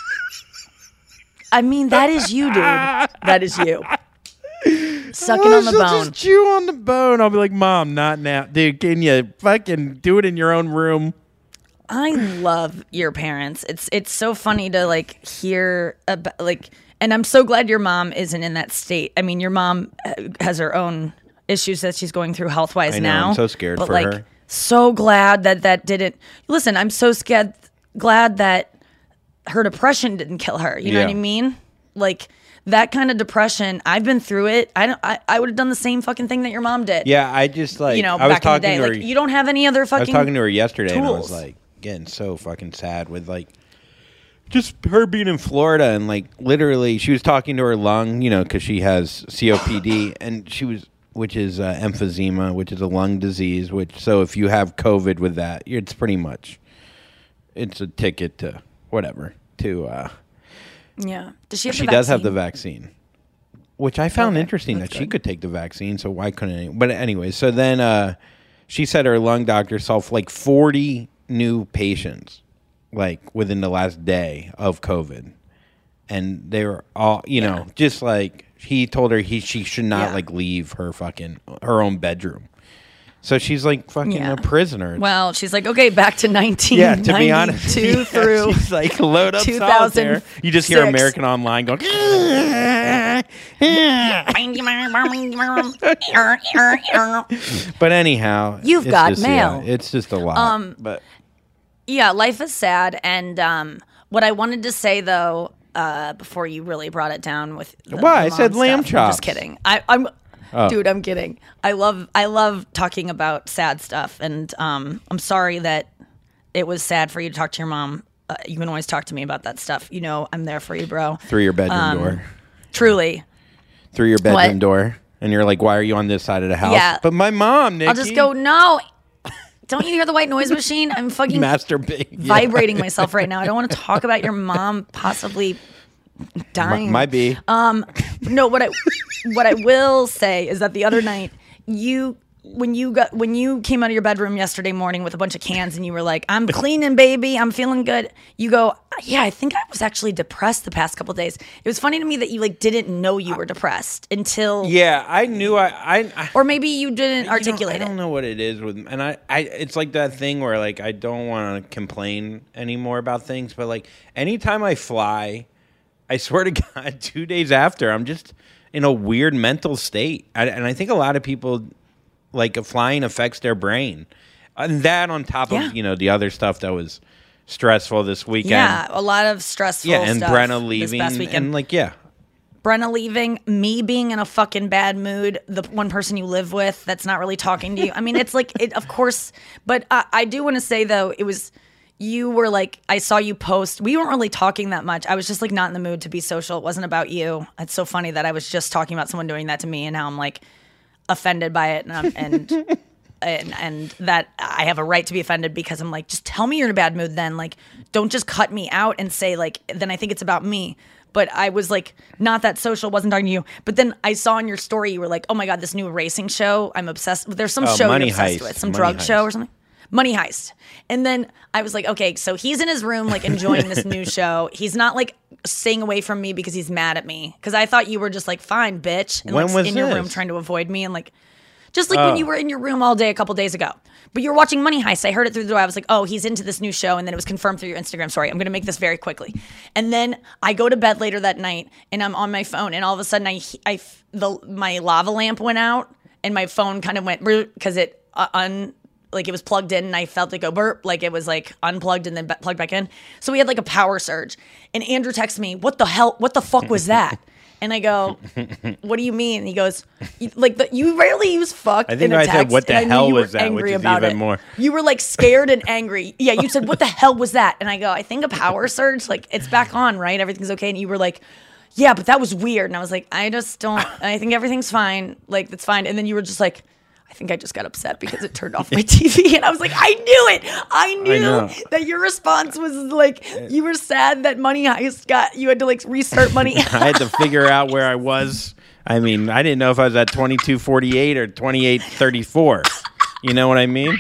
I mean, that is you, dude. That is you. Sucking on the bone. Just chew on the bone. I'll be like, Mom, not now. Dude, can you fucking do it in your own room? I love your parents. It's so funny to like hear about and I'm so glad your mom isn't in that state. I mean, your mom has her own issues that she's going through health-wise now. I'm so scared for her. So glad that didn't. Listen, I'm so glad that her depression didn't kill her. You know what I mean? Like that kind of depression, I've been through it. I would have done the same fucking thing that your mom did. Yeah, I just like I was back in the talking day. to her. Like, you don't have any other fucking. I was talking to her yesterday, tools. and I was like getting so fucking sad with like just her being in Florida and like literally she was talking to her lung, because she has COPD and which is emphysema, which is a lung disease. So if you have COVID with that, it's pretty much it's a ticket to whatever to. Yeah. Does she have she the does vaccine? have the vaccine, which I found interesting that she could take the vaccine. So why couldn't But anyway, so then she said her lung doctor saw like 40 new patients like within the last day of COVID. And they were all, just like he told her she should not like leave her own bedroom. So she's like fucking a prisoner. Well, she's like, okay, back to 1992 yeah, to be honest, through she's like load up solitaire. You just hear American Online going. But anyhow, you've got just, mail. Yeah, it's just a lot. But yeah, life is sad. And what I wanted to say though, before you really brought it down with I said lamb chops. I'm just kidding. Dude, I'm kidding. I love talking about sad stuff, and I'm sorry that it was sad for you to talk to your mom. You can always talk to me about that stuff. I'm there for you, bro. Through your bedroom door. Truly. Through your bedroom door, and you're like, "Why are you on this side of the house?" Yeah. But my mom, Nikki. I'll just go. No. Don't you hear the white noise machine? I'm fucking masturbating, vibrating myself right now. I don't want to talk about your mom possibly dying. Might be. No, what I will say is that the other night when you came out of your bedroom yesterday morning with a bunch of cans and you were like, I'm cleaning, baby, I'm feeling good. You go, yeah, I think I was actually depressed the past couple of days. It was funny to me that you like didn't know you were depressed until I knew I or maybe you didn't articulate it. I don't know what it is with, and I it's like that thing where like I don't want to complain anymore about things, but like anytime I fly, I swear to God, 2 days after, I'm just in a weird mental state. And I think a lot of people, like, flying affects their brain. And that on top of, the other stuff that was stressful this weekend. Yeah, a lot of stressful stuff. Yeah, and Brenna leaving. This past weekend. And, like, Brenna leaving, me being in a fucking bad mood, the one person you live with that's not really talking to you. I mean, it's like, of course, but I do want to say though, you were like, I saw you post, we weren't really talking that much. I was just like not in the mood to be social. It wasn't about you. It's so funny that I was just talking about someone doing that to me and now I'm like offended by it and that I have a right to be offended because I'm like, just tell me you're in a bad mood then. Like, don't just cut me out and say like, then I think it's about me. But I was like, not that social, wasn't talking to you. But then I saw in your story, you were like, oh my God, this new racing show, I'm obsessed with. There's some show you're obsessed with, some drug show or something. Money Heist. And then I was like, okay, so he's in his room like enjoying this new show. He's not like staying away from me because he's mad at me. Because I thought you were just like, fine, bitch. And when like was in your room trying to avoid me and like, just like when you were in your room all day a couple days ago. But you were watching Money Heist. I heard it through the door. I was like, oh, he's into this new show. And then it was confirmed through your Instagram story. I'm going to make this very quickly. And then I go to bed later that night and I'm on my phone. And all of a sudden my lava lamp went out and my phone kind of went because it like it was plugged in and I felt it go burp, like it was like unplugged and then plugged back in. So we had like a power surge. And Andrew texts me, what the fuck was that? And I go, what do you mean? And he goes, you rarely use fuck I think in a I text. said, what the hell was that? Angry Which is about even it. more. You were like scared and angry. Yeah, you said, what the hell was that? And I go, I think a power surge. Like, it's back on, right? Everything's okay. And you were like, yeah, but that was weird. And I was like, I think everything's fine. Like, that's fine. And then you were just like, I think I just got upset because it turned off my TV. And I was like, I knew it. I knew that your response was like, you were sad that Money Heist you had to like restart Money Heist. I had to figure out where I was. I mean, I didn't know if I was at 22:48 or 28:34. You know what I mean?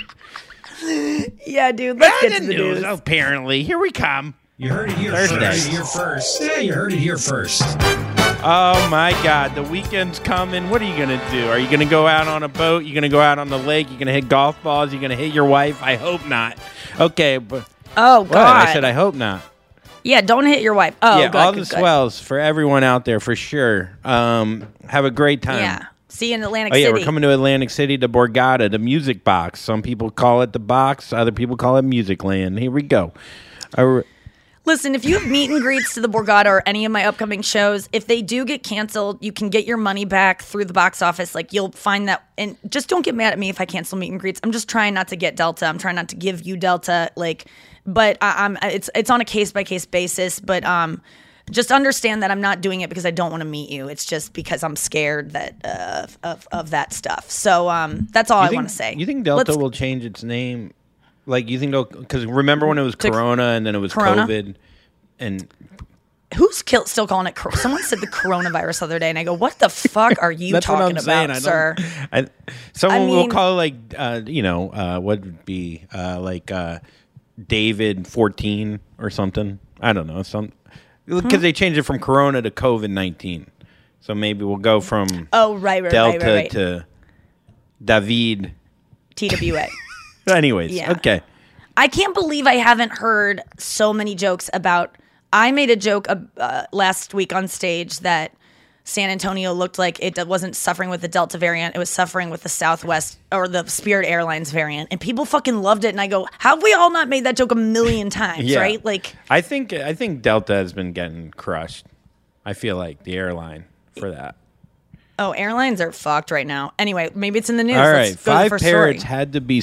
Yeah, dude. Let's get to the news. Apparently. Here we come. You heard it here first. Yeah, you heard it here first. Oh my God, the weekend's coming. What are you going to do? Are you going to go out on a boat? You going to go out on the lake? You going to hit golf balls? You going to hit your wife? I hope not. Okay, but oh God, I said I hope not. Yeah, don't hit your wife. Oh, yeah, good, all good, the good. swells for everyone out there for sure. Have a great time. Yeah, see you in Atlantic City. City. We're coming to Atlantic City, to Borgata, the Music Box. Some people call it the Box. Other people call it Music Land. Here we go. Listen, if you have meet and greets to the Borgata or any of my upcoming shows, if they do get canceled, you can get your money back through the box office. Like, you'll find that, and just don't get mad at me if I cancel meet and greets. I'm just trying not to get Delta. I'm trying not to give you Delta. Like, but it's on a case by case basis. But just understand that I'm not doing it because I don't want to meet you. It's just because I'm scared that of that stuff. So that's all I want to say. You think Delta will change its name? Like, you think because remember when it was Corona and then it was COVID, and who's still calling it? Someone said the coronavirus the other day, and I go, "What the fuck are you talking about, sir?" Someone will call it like, what would be like David 14 or something. I don't know, because they changed it from Corona to COVID-19. So maybe we'll go from Delta to David TWA. Anyways, yeah. Okay. I can't believe I haven't heard so many jokes about. I made a joke last week on stage that San Antonio looked like it wasn't suffering with the Delta variant; it was suffering with the Southwest or the Spirit Airlines variant, and people fucking loved it. And I go, "How have we all not made that joke a million times?" Yeah. Right? Like, I think Delta has been getting crushed. I feel like the airline for that. Oh, airlines are fucked right now. Anyway, maybe it's in the news. All right, Let's go to the first parrots story. had to be.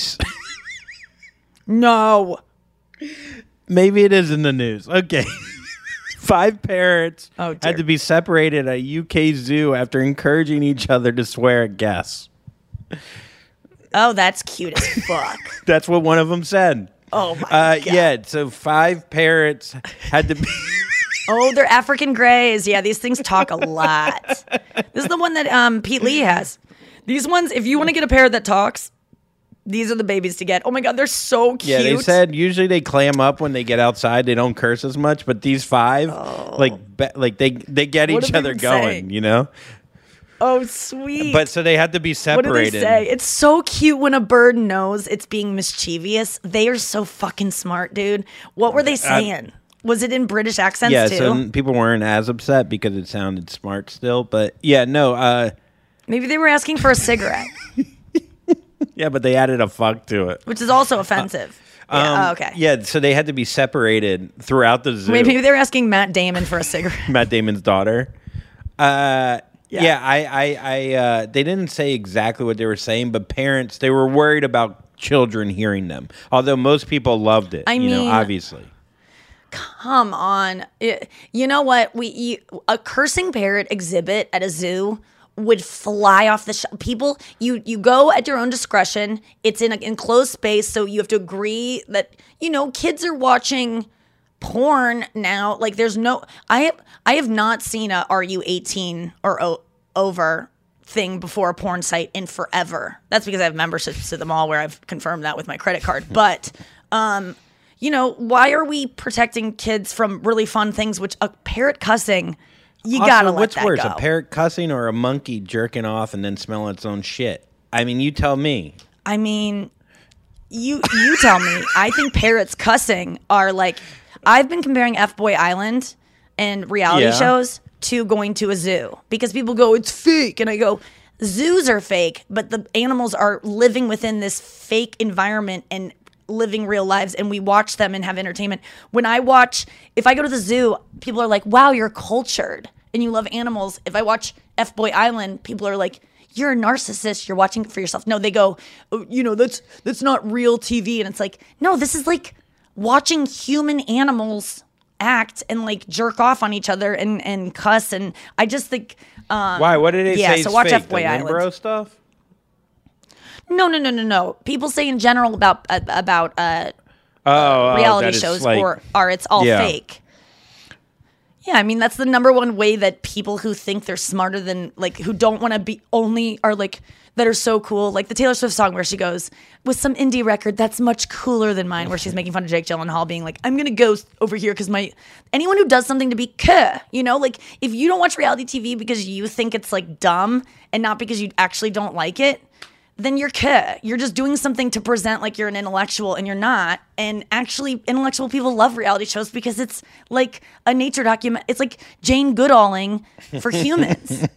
No. Maybe it is in the news. Okay. 5 parrots had to be separated at a UK zoo after encouraging each other to swear at guests. Oh, that's cute as fuck. That's what one of them said. Oh, my God. Yeah, so 5 parrots had to be... Oh, they're African grays. Yeah, these things talk a lot. This is the one that Pete Lee has. These ones, if you want to get a parrot that talks... These are the babies to get. Oh my God, they're so cute. Yeah, they said usually they clam up when they get outside. They don't curse as much, but these 5, like they get each other going, you know? Oh, sweet. But so they had to be separated. What do they say? It's so cute when a bird knows it's being mischievous. They are so fucking smart, dude. What were they saying? Was it in British accents too? Yeah, so people weren't as upset because it sounded smart still. But yeah, no. Maybe they were asking for a cigarette. Yeah, but they added a fuck to it. Which is also offensive. Yeah, okay. Yeah, so they had to be separated throughout the zoo. Maybe they were asking Matt Damon for a cigarette. Matt Damon's daughter. Yeah, I they didn't say exactly what they were saying, but parents, they were worried about children hearing them. Although most people loved it, I mean, obviously. Come on. You know what? A cursing parrot exhibit at a zoo would fly off the people. You go at your own discretion. It's in an enclosed space, so you have to agree that, kids are watching porn now. Like, there's no... I have not seen a "Are you 18 or over" thing before a porn site in forever. That's because I have memberships to them all where I've confirmed that with my credit card. But, why are we protecting kids from really fun things, which a parrot cussing... You also, gotta let what's that worse, go. a parrot cussing or a monkey jerking off and then smelling its own shit? I mean, you tell me. I mean, you tell me. I think parrots cussing are like... I've been comparing F-Boy Island and reality shows to going to a zoo. Because people go, it's fake. And I go, zoos are fake, but the animals are living within this fake environment and living real lives, and we watch them and have entertainment. If I go to the zoo, people are like, wow, you're cultured and you love animals. If I watch F-Boy Island, people are like, you're a narcissist, you're watching it for yourself. No, they go, that's not real TV. And it's like, no, this is like watching human animals act and like jerk off on each other and cuss. And I just think why? What did they say? So watch fake? F-Boy the Island. Limbro stuff? No. People say in general about reality reality shows like, or it's all fake. Yeah, I mean, that's the number one way that people who think they're smarter than, like, who don't want to be only, are like, that are so cool. Like the Taylor Swift song where she goes, with some indie record that's much cooler than mine, where she's making fun of Jake Gyllenhaal being like, I'm going to go over here because anyone who does something to be like, if you don't watch reality TV because you think it's like dumb and not because you actually don't like it, then you're just doing something to present like you're an intellectual, and you're not. And actually, intellectual people love reality shows because it's like a nature document. It's like Jane Goodalling for humans.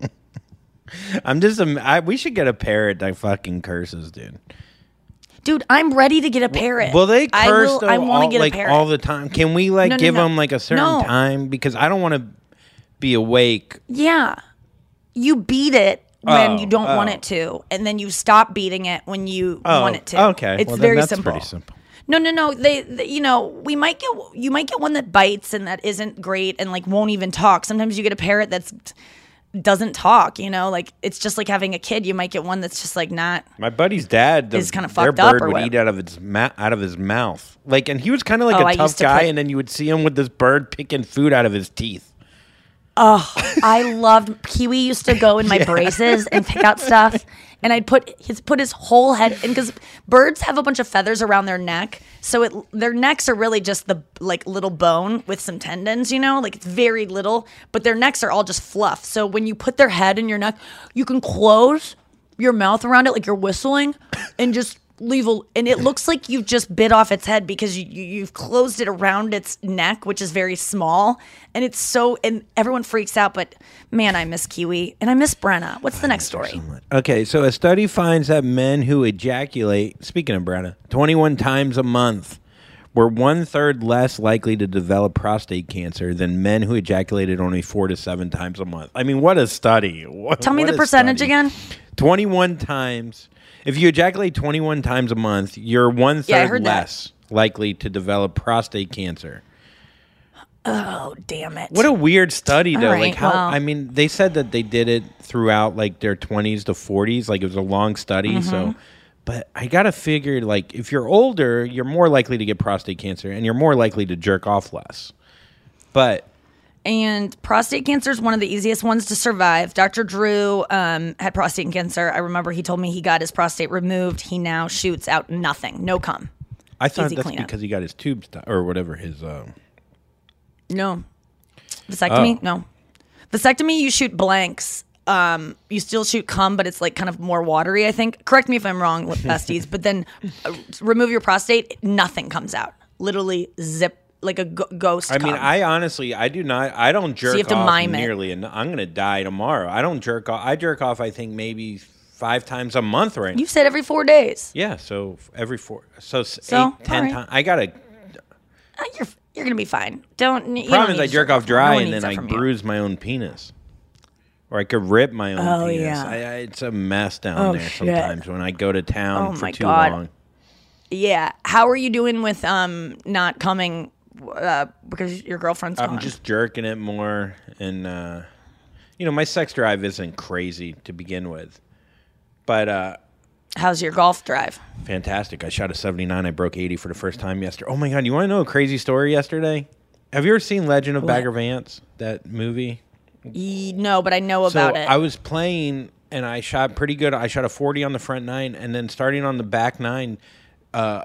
We should get a parrot that fucking curses, dude. Dude, I'm ready to get a parrot. Will they curse I want to get a parrot all the time? Can we give them like a certain time? Because I don't want to be awake. Yeah. You beat it when you don't want it to, and then you stop beating it when you want it to. Okay. It's very simple. Pretty simple. No. They you might get one that bites and that isn't great and like won't even talk. Sometimes you get a parrot that's doesn't talk, like it's just like having a kid. You might get one that's just like not. My buddy's dad is kind of their fucked up bird or would whatever. eat out of his mouth. Like, and he was kind of like a tough guy, and then you would see him with this bird picking food out of his teeth. Oh, I loved Kiwi used to go in my braces and pick out stuff, and I'd put his whole head in, because birds have a bunch of feathers around their neck, so their necks are really just the like little bone with some tendons, like it's very little, but their necks are all just fluff. So when you put their head in your neck, you can close your mouth around it like you're whistling and just and it looks like you've just bit off its head because you've closed it around its neck, which is very small, and and everyone freaks out. But man, I miss Kiwi and I miss Brenna. What's the next story? Okay, so a study finds that men who ejaculate, speaking of Brenna, 21 times a month were 1/3 less likely to develop prostate cancer than men who ejaculated only 4 to 7 times a month. I mean, what a study. Tell me the percentage again. 21 times. If you ejaculate 21 times a month, you're 1/3 less likely to develop prostate cancer. Oh, damn it. What a weird study, though. Right, I mean, they said that they did it throughout like their 20s to 40s. Like, it was a long study. So, but I got to figure, like, if you're older, you're more likely to get prostate cancer and you're more likely to jerk off less. And prostate cancer is one of the easiest ones to survive. Dr. Drew had prostate cancer. I remember he told me he got his prostate removed. He now shoots out nothing. No cum. I thought Easy that's cleanup. because he got his tubes or whatever his... No. Vasectomy? No. Vasectomy, you shoot blanks. You still shoot cum, but it's like kind of more watery, I think. Correct me if I'm wrong, besties. But then remove your prostate, nothing comes out. Literally zip. Like a ghost. I mean, I honestly, I don't jerk So you have to off mime it. nearly, and I'm going to die tomorrow. I don't jerk off. I jerk off, I think, maybe 5 times a month right now. You said every 4 days. Yeah, so every 4. So 8, 10 right. times. I got to. You're going to be fine. Don't. Problem is I jerk off dry, No one and then needs that I from you. bruise my own penis. Or I could rip my own Oh, penis. yeah. It's a mess down there shit. sometimes when I go to town Oh, for my too God. long. Yeah. How are you doing with not coming because your girlfriend's gone? I'm just jerking it more. And, my sex drive isn't crazy to begin with. But how's your golf drive? fantastic. I shot a 79. I broke 80 for the first time yesterday. Oh, my God. You want to know a crazy story yesterday? Have you ever seen Legend of Bagger Vance, that movie? No, but I know about it. I was playing, and I shot pretty good. I shot a 40 on the front nine, and then starting on the back nine, a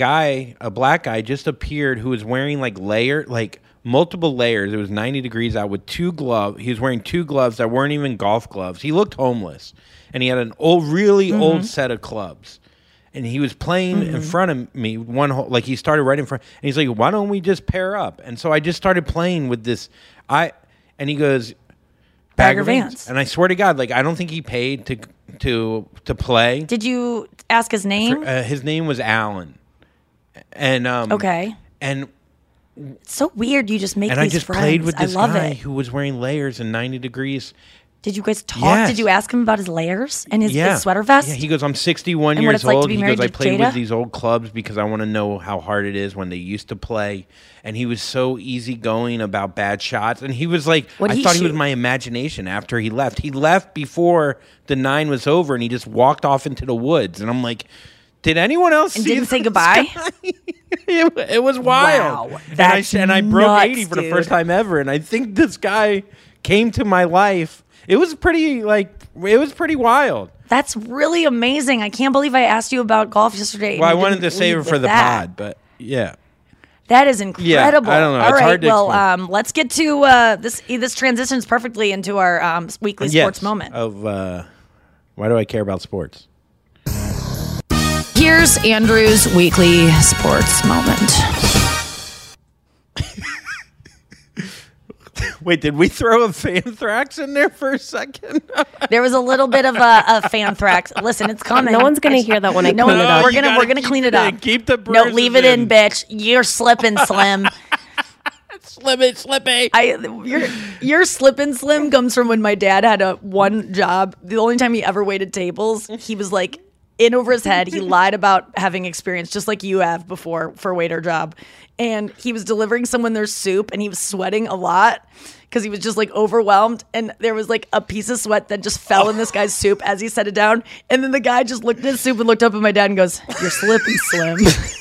black guy, just appeared who was wearing multiple layers. It was 90 degrees out with two gloves. He was wearing two gloves that weren't even golf gloves. He looked homeless, and he had an old set of clubs. And he was playing in front of me, he started right in front. And he's like, "Why don't we just pair up?" And so I just started playing with this. And he goes, Bagger Vance. And I swear to God, I don't think he paid to play. Did you ask his name? His name was Alan. And okay. And it's so weird. You just make and these I just friends. played with this I love guy it. who was wearing layers and 90 degrees. Did you guys talk? Yes. Did you ask him about his layers and his sweater vest? Yeah, he goes, "I'm 61 and what years it's like to old." be He married goes, "I to played Jada?" with these old clubs because I want to know how hard it is when they used to play." And he was so easygoing about bad shots. And he was like, What'd I he thought he shoot? was my imagination after he left. He left before the 9 was over, and he just walked off into the woods. And I'm like, did anyone else And see didn't this say goodbye? guy? It was wild. Wow, and I broke nuts, 80 for the dude. first time ever. And I think this guy came to my life. It was pretty wild. That's really amazing. I can't believe I asked you about golf yesterday. and Well, I you wanted didn't to save lead it for with the that. pod, but yeah. That is incredible. I don't know. All It's right, hard to well, explain. let's get to this transitions perfectly into our weekly sports moment. Why do I care about sports? Here's Andrew's weekly sports moment. Wait, did we throw a Fanthrax in there for a second? There was a little bit of a Fanthrax. Listen, it's coming. No one's gonna hear that when I clean it up. We're gonna clean it up. Keep the No, bruises leave it in, bitch. You're slipping, Slim. Slippy. Your slipping, Slim comes from when my dad had one job. The only time he ever waited tables, he was like in over his head. He lied about having experience, just like you have before for a waiter job. And he was delivering someone their soup, and he was sweating a lot because he was just like overwhelmed. And there was like a piece of sweat that just fell in this guy's soup as he set it down. And then the guy just looked at his soup and looked up at my dad and goes, "You're slipping, Slim."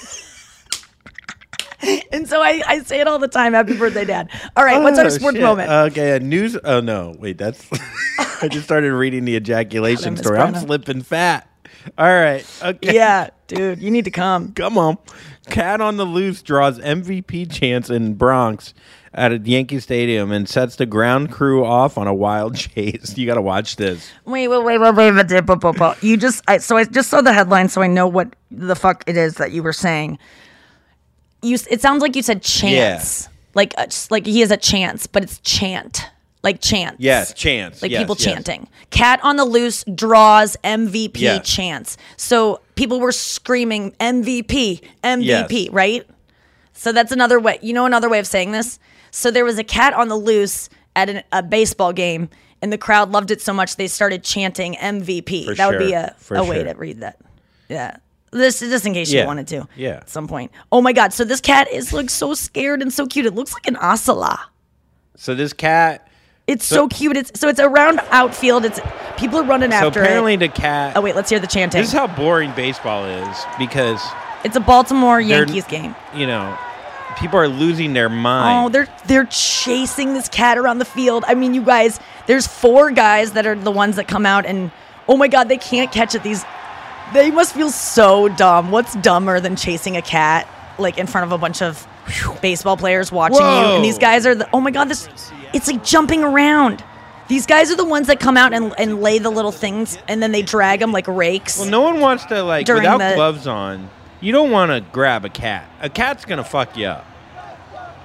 And so I say it all the time. Happy birthday, Dad. All right, what's our sports moment? Okay, news. Oh, no. Wait, that's. I just started reading the ejaculation story. I'm slipping fat. All right. Okay. Yeah, dude, you need to come. Come on. Cat on the Loose draws MVP chance in Bronx at a Yankee Stadium and sets the ground crew off on a wild chase. You got to watch this. Wait. You just I just saw the headline, so I know what the fuck it is that you were saying. It sounds like you said chance, like he has a chance, but it's chant, like chance. Yes, chance. Like yes, people yes. chanting. Cat on the Loose draws MVP Yes. chance. So people were screaming MVP, Yes. right? So that's another way. You know, another way of saying this. So there was a cat on the loose at a baseball game, and the crowd loved it so much they started chanting MVP. That would be a way to read that. Yeah. This just in case you wanted to. Yeah. At some point. Oh my God. So this cat is like so scared and so cute. It looks like an ocelot. So this cat. It's so cute. It's around outfield. People are running So after apparently it. the cat. Oh wait, let's hear the chanting. This is how boring baseball is because It's a Baltimore they're- Yankees game. You know, people are losing their mind. Oh, they're chasing this cat around the field. I mean, you guys, there's 4 guys that are the ones that come out, and oh my God, they can't catch it. They must feel so dumb. What's dumber than chasing a cat like in front of a bunch of baseball players watching you? And these guys are oh my God, it's like jumping around. These guys are the ones that come out and lay the little things, and then they drag them like rakes. Well, no one wants to During without the- gloves on. You don't want to grab a cat. A cat's gonna fuck you up.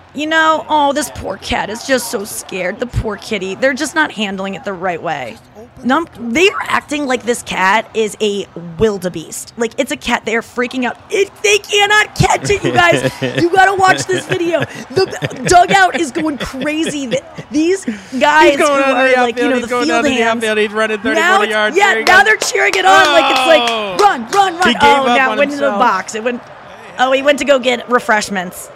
this poor cat is just so scared. The poor kitty. They're just not handling it the right way. No, they are acting like this cat is a wildebeest. Like, it's a cat. They're freaking out. They cannot catch it, you guys. You got to watch this video. The dugout is going crazy. These guys who are like, the field hands. He's running 30, 40 yards. Yeah, now they're cheering it on. Like, it's like, run. Now it went into the box. He went to go get refreshments.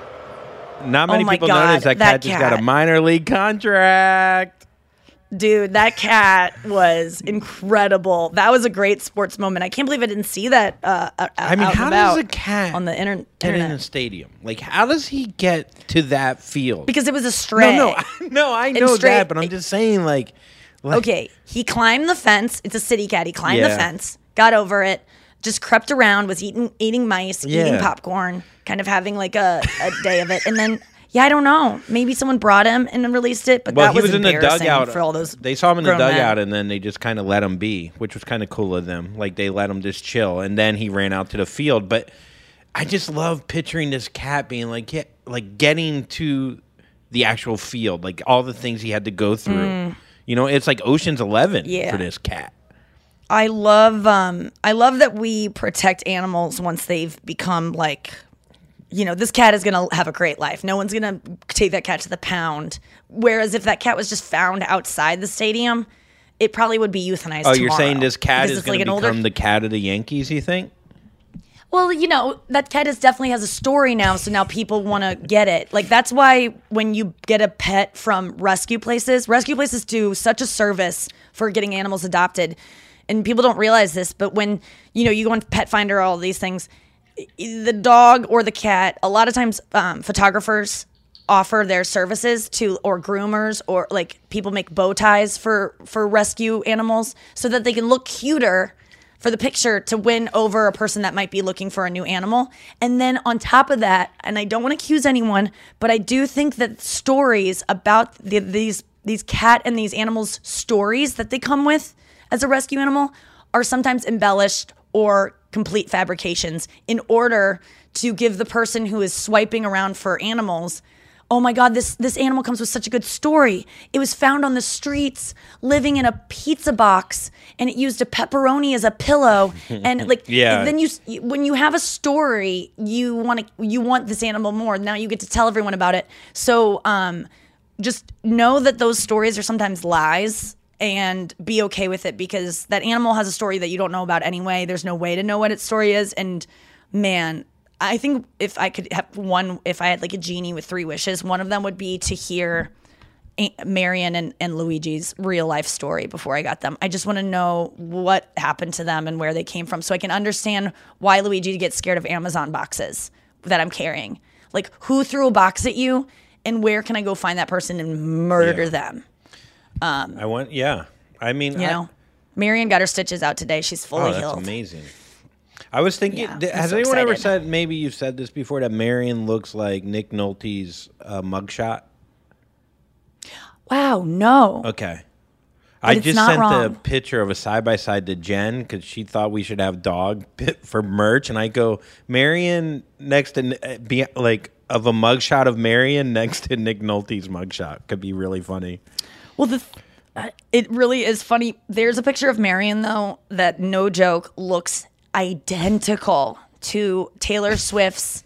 Not many people notice that cat just got a minor league contract. Dude, that cat was incredible. That was a great sports moment. I can't believe I didn't see that. How does a cat on the internet get in a stadium? Like, how does he get to that field? Because it was a stray. No, I know that, but I'm just saying, like, okay, he climbed the fence. It's a city cat. He climbed the fence, got over it, just crept around, was eating mice, eating popcorn, kind of having like a day of it, and then. Yeah, I don't know. Maybe someone brought him and then released it, but that was in the dugout for all those. They saw him in the dugout, men. and then they just kind of let him be, which was kind of cool of them. Like, they let him just chill, and then he ran out to the field. But I just love picturing this cat being like getting to the actual field, like all the things he had to go through. It's like Ocean's 11 for this cat. I love that we protect animals once they've become like. This cat is going to have a great life. No one's going to take that cat to the pound. Whereas if that cat was just found outside the stadium, it probably would be euthanized tomorrow. You're saying this cat is going to become the cat of the Yankees, you think? Well, that cat definitely has a story now, so now people want to get it. Like, that's why when you get a pet from rescue places do such a service for getting animals adopted. And people don't realize this, but when, you go on Pet Finder, all these things, the dog or the cat, a lot of times photographers offer their services to, or groomers, or like people make bow ties for rescue animals so that they can look cuter for the picture to win over a person that might be looking for a new animal. And then on top of that, and I don't want to accuse anyone, but I do think that stories about these cat and these animals' stories that they come with as a rescue animal are sometimes embellished or complete fabrications in order to give the person who is swiping around for animals, oh my God, this animal comes with such a good story. It was found on the streets, living in a pizza box, and it used a pepperoni as a pillow. And then when you have a story, you want this animal more. Now you get to tell everyone about it. So just know that those stories are sometimes lies. And be okay with it, because that animal has a story that you don't know about anyway. There's no way to know what its story is. And man, I think if I had like a genie with 3 wishes, one of them would be to hear Marion and Luigi's real life story before I got them. I just want to know what happened to them and where they came from, so I can understand why Luigi gets scared of Amazon boxes that I'm carrying. Like, who threw a box at you, and where can I go find that person and murder them? Marion got her stitches out today. She's fully healed. That's amazing. I was thinking, has anyone ever said, maybe you've said this before, that Marion looks like Nick Nolte's mugshot? Wow, no. Okay. I just sent a picture of a side-by-side to Jen because she thought we should have dog pit for merch. And I go, Marion next to, of a mugshot of Marion next to Nick Nolte's mugshot. Could be really funny. Well, it really is funny. There's a picture of Marion, though, that, no joke, looks identical to Taylor Swift's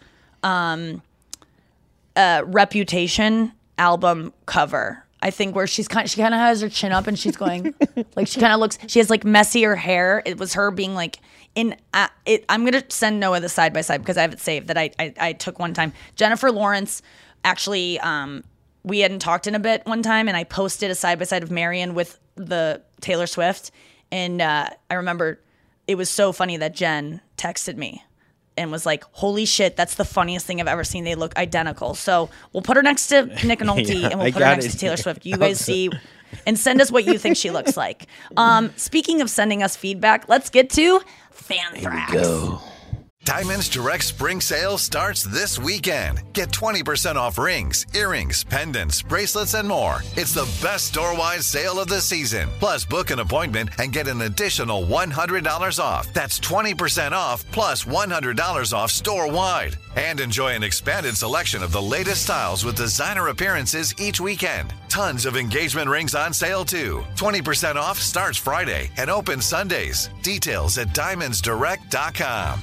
Reputation album cover. I think where she kind of has her chin up and she's going, like, she kind of looks, she has like messier hair. It was her being like, I'm going to send Noah the side-by-side because I have it saved that I took one time. Jennifer Lawrence actually, we hadn't talked in a bit one time, and I posted a side-by-side of Marion with the Taylor Swift. And I remember it was so funny that Jen texted me and was like, holy shit, that's the funniest thing I've ever seen. They look identical. So we'll put her next to Nick Nolte, and we'll put her next to Taylor Swift. You guys see, and send us what you think she looks like. Speaking of sending us feedback, let's get to Fan Thrax. Here we go. Diamonds Direct Spring Sale starts this weekend. Get 20% off rings, earrings, pendants, bracelets, and more. It's the best store-wide sale of the season. Plus, book an appointment and get an additional $100 off. That's 20% off plus $100 off store-wide. And enjoy an expanded selection of the latest styles with designer appearances each weekend. Tons of engagement rings on sale, too. 20% off starts Friday and opens Sundays. Details at diamondsdirect.com.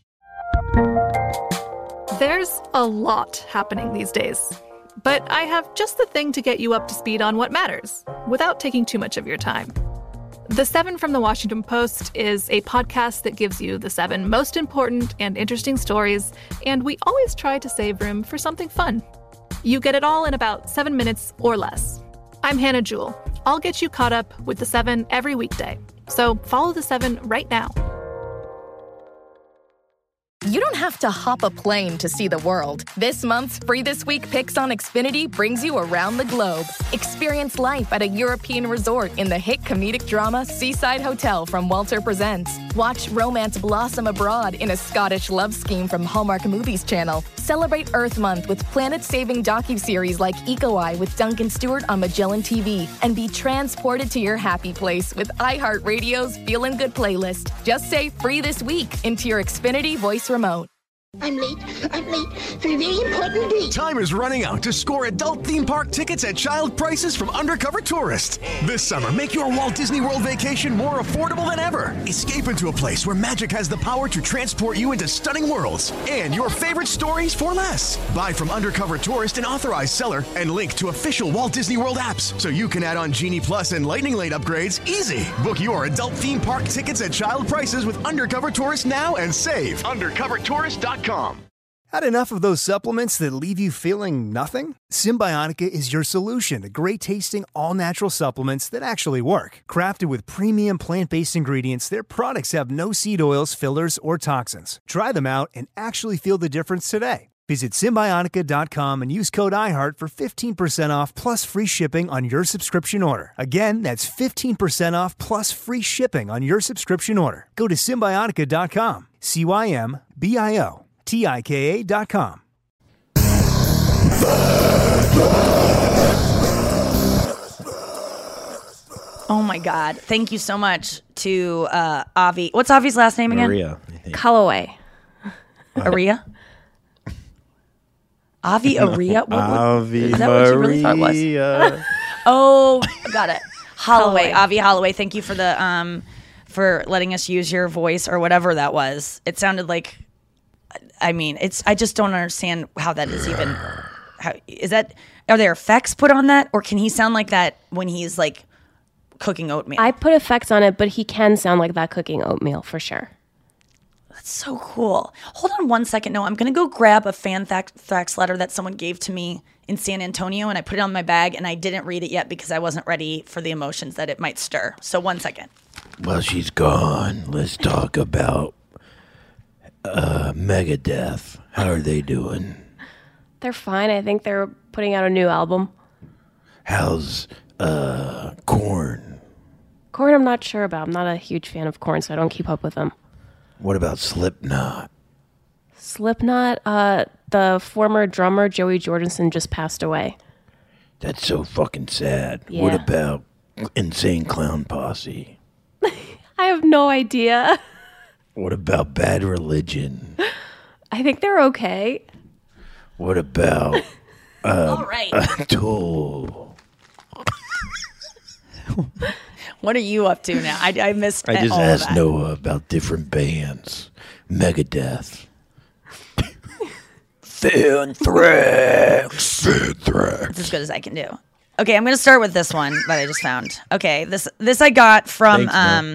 There's a lot happening these days, but I have just the thing to get you up to speed on what matters without taking too much of your time. The 7 from the Washington Post is a podcast that gives you the 7 most important and interesting stories, and we always try to save room for something fun. You get it all in about 7 minutes or less. I'm Hannah Jewell. I'll get you caught up with the 7 every weekday. So follow the 7 right now. You don't have to hop a plane to see the world. This month's Free This Week Picks on Xfinity brings you around the globe. Experience life at a European resort in the hit comedic drama Seaside Hotel from Walter Presents. Watch romance blossom abroad in a Scottish love scheme from Hallmark Movies Channel. Celebrate Earth Month with planet-saving docuseries like Eco Eye with Duncan Stewart on Magellan TV. And be transported to your happy place with iHeartRadio's Feelin' Good playlist. Just say Free This Week into your Xfinity voice remote. I'm late for a very important date. Time is running out to score adult theme park tickets at child prices from Undercover Tourist. This summer, make your Walt Disney World vacation more affordable than ever. Escape into a place where magic has the power to transport you into stunning worlds and your favorite stories for less. Buy from Undercover Tourist, an authorized seller, and link to official Walt Disney World apps so you can add on Genie Plus and Lightning Lane upgrades easy. Book your adult theme park tickets at child prices with Undercover Tourist now and save. UndercoverTourist.com. Had enough of those supplements that leave you feeling nothing? Symbiotica is your solution to great-tasting, all-natural supplements that actually work. Crafted with premium plant-based ingredients, their products have no seed oils, fillers, or toxins. Try them out and actually feel the difference today. Visit Symbiotica.com and use code IHEART for 15% off plus free shipping on your subscription order. Again, that's 15% off plus free shipping on your subscription order. Go to Symbiotica.com. CYMBIOTIKA.com. Oh my God. Thank you so much to Avi. What's Avi's last name again? Maria. Callaway. Aria? Avi Aria? Avi is that what you really thought it was? Oh, got it. Holloway. Avi Holloway. Thank you for the for letting us use your voice or whatever that was. It sounded like, I mean, I just don't understand how that is even. How is that? Are there effects put on that, or can he sound like that when he's like cooking oatmeal? I put effects on it, but he can sound like that cooking oatmeal for sure. That's so cool. Hold on one second. No, I'm going to go grab a fan fax letter that someone gave to me in San Antonio, and I put it on my bag, and I didn't read it yet because I wasn't ready for the emotions that it might stir. So 1 second. Well, she's gone. Let's talk about Megadeth. How are they doing? They're fine. I think they're putting out a new album. How's Korn? Korn, I'm not sure about. I'm not a huge fan of Korn, so I don't keep up with them. What about Slipknot? Slipknot, the former drummer Joey Jordison just passed away. That's so fucking sad. Yeah. What about Insane Clown Posse? I have no idea. What about Bad Religion? I think they're okay. What about All right. Tool? What are you up to now? I missed I just all asked of that. Noah about different bands. Megadeth. Anthrax. It's as good as I can do. Okay, I'm going to start with this one that I just found. Okay, this I got from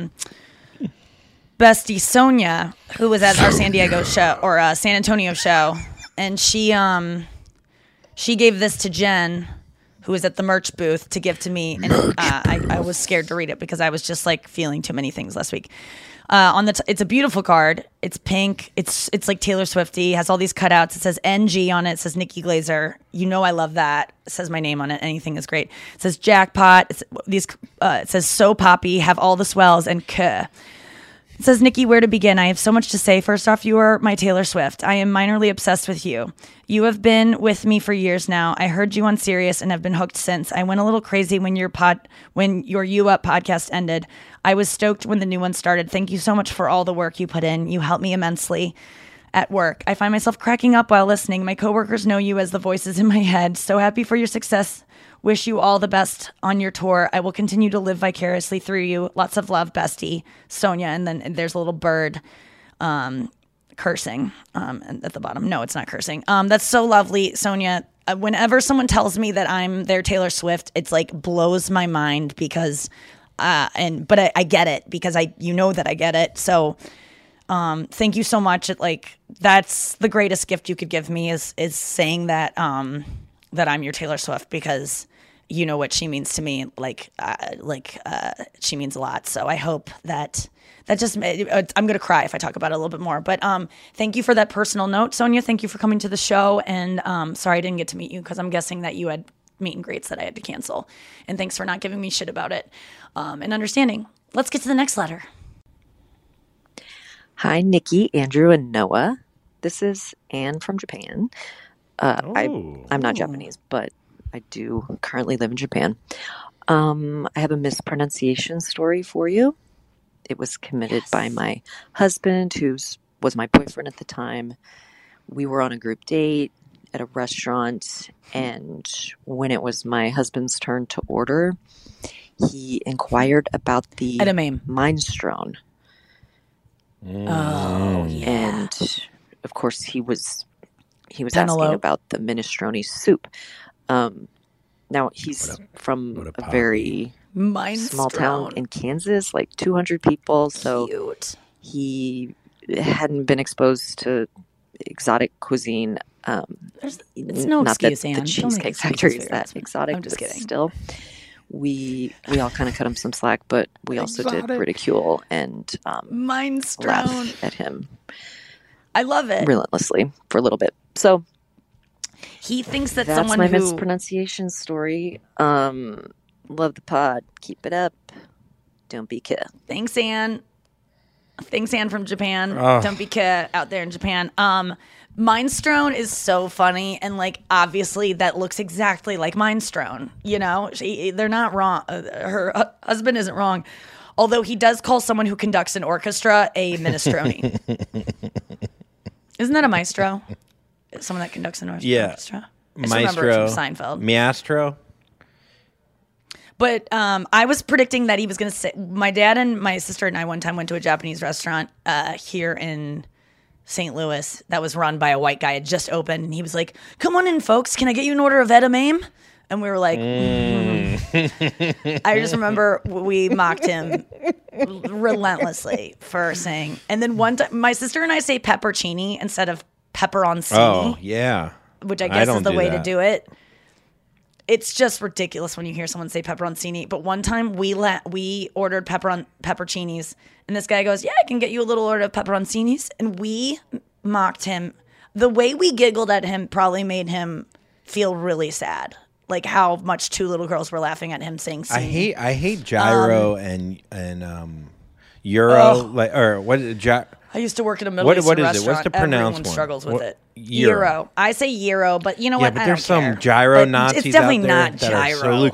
Bestie Sonia, who was at our San Diego show or San Antonio show, and she gave this to Jen, who was at the merch booth, to give to me, and I was scared to read it because I was just like feeling too many things last week. It's a beautiful card. It's pink. It's like Taylor Swifty. Has all these cutouts. It says NG on it. It says Nikki Glazer. You know I love that. It says my name on it. Anything is great. It says Jackpot. It says So Poppy. Have all the swells and K. It says, Nikki, where to begin? I have so much to say. First off, you are my Taylor Swift. I am minorly obsessed with you. You have been with me for years now. I heard you on Sirius and have been hooked since. I went a little crazy when your You Up podcast ended. I was stoked when the new one started. Thank you so much for all the work you put in. You helped me immensely at work. I find myself cracking up while listening. My coworkers know you as the voices in my head. So happy for your success. Wish you all the best on your tour. I will continue to live vicariously through you. Lots of love, bestie, Sonia. And then there's a little bird cursing at the bottom. No, it's not cursing. That's so lovely, Sonia. Whenever someone tells me that I'm their Taylor Swift, it's like blows my mind because, but I get it because you know that I get it. So thank you so much. That's the greatest gift you could give me is saying that that I'm your Taylor Swift because you know what she means to me. She means a lot. So I hope that just, I'm going to cry if I talk about it a little bit more. But thank you for that personal note, Sonia. Thank you for coming to the show. And sorry I didn't get to meet you because I'm guessing that you had meet and greets that I had to cancel. And thanks for not giving me shit about it and understanding. Let's get to the next letter. Hi, Nikki, Andrew, and Noah. This is Anne from Japan. I'm not Japanese, but I do currently live in Japan. I have a mispronunciation story for you. It was committed by my husband, who was my boyfriend at the time. We were on a group date at a restaurant, and when it was my husband's turn to order, he inquired about the minestrone. Oh, yeah. And of course, he was asking about the minestrone soup. Now he's from a very small town in Kansas, like 200 people. So cute. He hadn't been exposed to exotic cuisine. It's no not excuse, that Anne. the Don't Cheesecake make Factory excuses is for that your exotic. I'm just but kidding. Still, we all kind of cut him some slack, but we also did ridicule and minestrone laugh at him. I love it relentlessly for a little bit. So he thinks that that's someone my who mispronunciation story. Love the pod. Keep it up. Don't be kid. Thanks, Anne. Thanks, Anne from Japan. Oh. Don't be kid out there in Japan. Minestrone is so funny, and obviously that looks exactly like minestrone. You know, they're not wrong. Her husband isn't wrong, although he does call someone who conducts an orchestra a minestrone. Isn't that a maestro? Someone that conducts an orchestra. I just remember it from Seinfeld. Maestro. But I was predicting that he was going to say. My dad and my sister and I one time went to a Japanese restaurant here in St. Louis that was run by a white guy. It just opened, and he was like, "Come on in, folks. Can I get you an order of edamame?" And we were like, I just remember we mocked him relentlessly for saying. And then one time, my sister and I say peppercini instead of pepperoncini. Oh, yeah. Which I guess is the way to that. do it. It's just ridiculous when you hear someone say pepperoncini. But one time we ordered pepperoncinis, and this guy goes, "Yeah, I can get you a little order of pepperoncinis." And we mocked him. The way we giggled at him probably made him feel really sad. Like how much two little girls were laughing at him saying "sini." I hate gyro and euro or what is it? I used to work at a Middle Eastern restaurant. Is it? What's the pronounced Everyone one? struggles with it. Euro. I say gyro, but you know Yeah, what? but I there's don't some care. gyro But Nazis it's definitely out there not that gyro.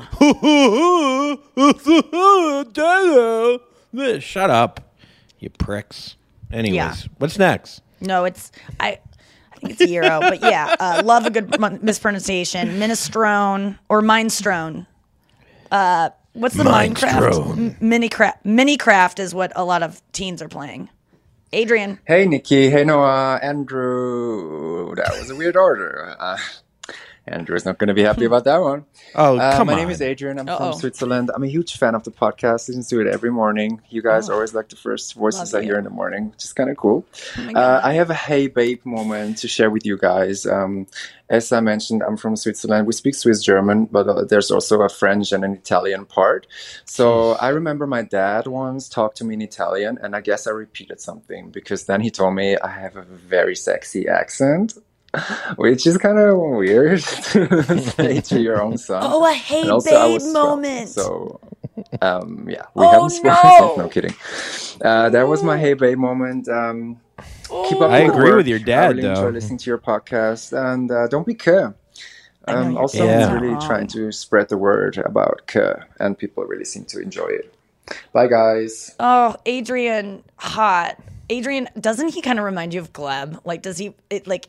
are so gyro. Shut up, you pricks. Anyways, Yeah. what's next? No, I think it's gyro, but yeah, love a good mispronunciation. Minestrone or minestrone. What's the Minecraft? Minicraft is what a lot of teens are playing. Adrian. Hey, Nikki. Hey, Noah. Andrew. That was a weird order. Andrew is not going to be happy about that one. Oh, come my on. name is Adrian. I'm Uh-oh. from Switzerland. I'm a huge fan of the podcast. Listen to it every morning. You guys are always like the first voices I hear in the morning, which is kind of cool. I have a hey babe moment to share with you guys. As I mentioned, I'm from Switzerland. We speak Swiss German, but there's also a French and an Italian part. So I remember my dad once talked to me in Italian, and I guess I repeated something because then he told me I have a very sexy accent. Which is kind of weird to say to your own son. Oh, a hey And also, I babe was moment. So Yeah, we haven't spoken. No kidding. That was my hey babe moment. Keep up. I the agree work. with your dad, I really though. enjoy listening to your podcast, and don't be Ke. Also, I'm really trying to spread the word about Ke, and people really seem to enjoy it. Bye, guys. Oh, Adrian, hot. Adrian, doesn't he kind of remind you of Gleb? Like, does he,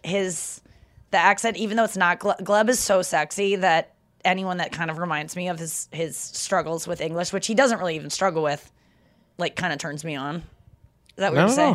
the accent, even though it's not, Gleb is so sexy that anyone that kind of reminds me of his struggles with English, which he doesn't really even struggle with, like, kind of turns me on. Is that what you're saying?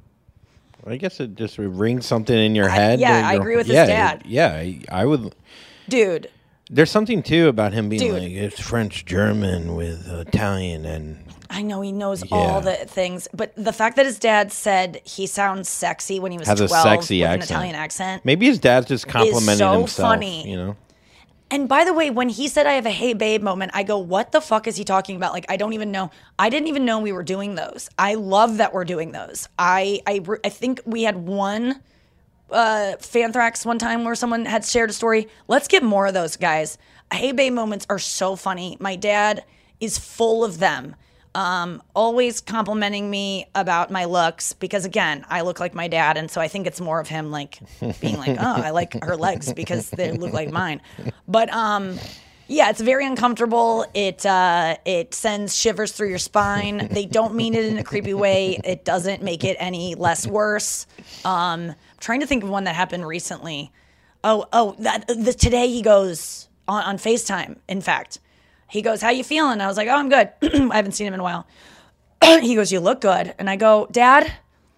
I guess it just rings something in your head. I agree with his dad. I would. Dude. There's something, too, about him being like, it's French, German with Italian and... I know he knows all the things, but the fact that his dad said he sounds sexy when he was has 12 a sexy with accent. an Italian accent. Maybe his dad's just complimenting so himself. Funny. You know? And by the way, when he said I have a hey babe moment, I go, what the fuck is he talking about? Like, I don't even know. I didn't even know we were doing those. I love that we're doing those. I think we had one Fanthrax one time where someone had shared a story. Let's get more of those, guys. Hey babe moments are so funny. My dad is full of them. Always complimenting me about my looks because, again, I look like my dad, and so I think it's more of him like being like, oh, I like her legs because they look like mine. But yeah, it's very uncomfortable. It sends shivers through your spine. They don't mean it in a creepy way. It doesn't make it any less worse. Trying to think of one that happened recently. Today he goes on FaceTime. In fact. He goes, how you feeling? I was like, oh, I'm good. I haven't seen him in a while. He goes, you look good. And I go, Dad,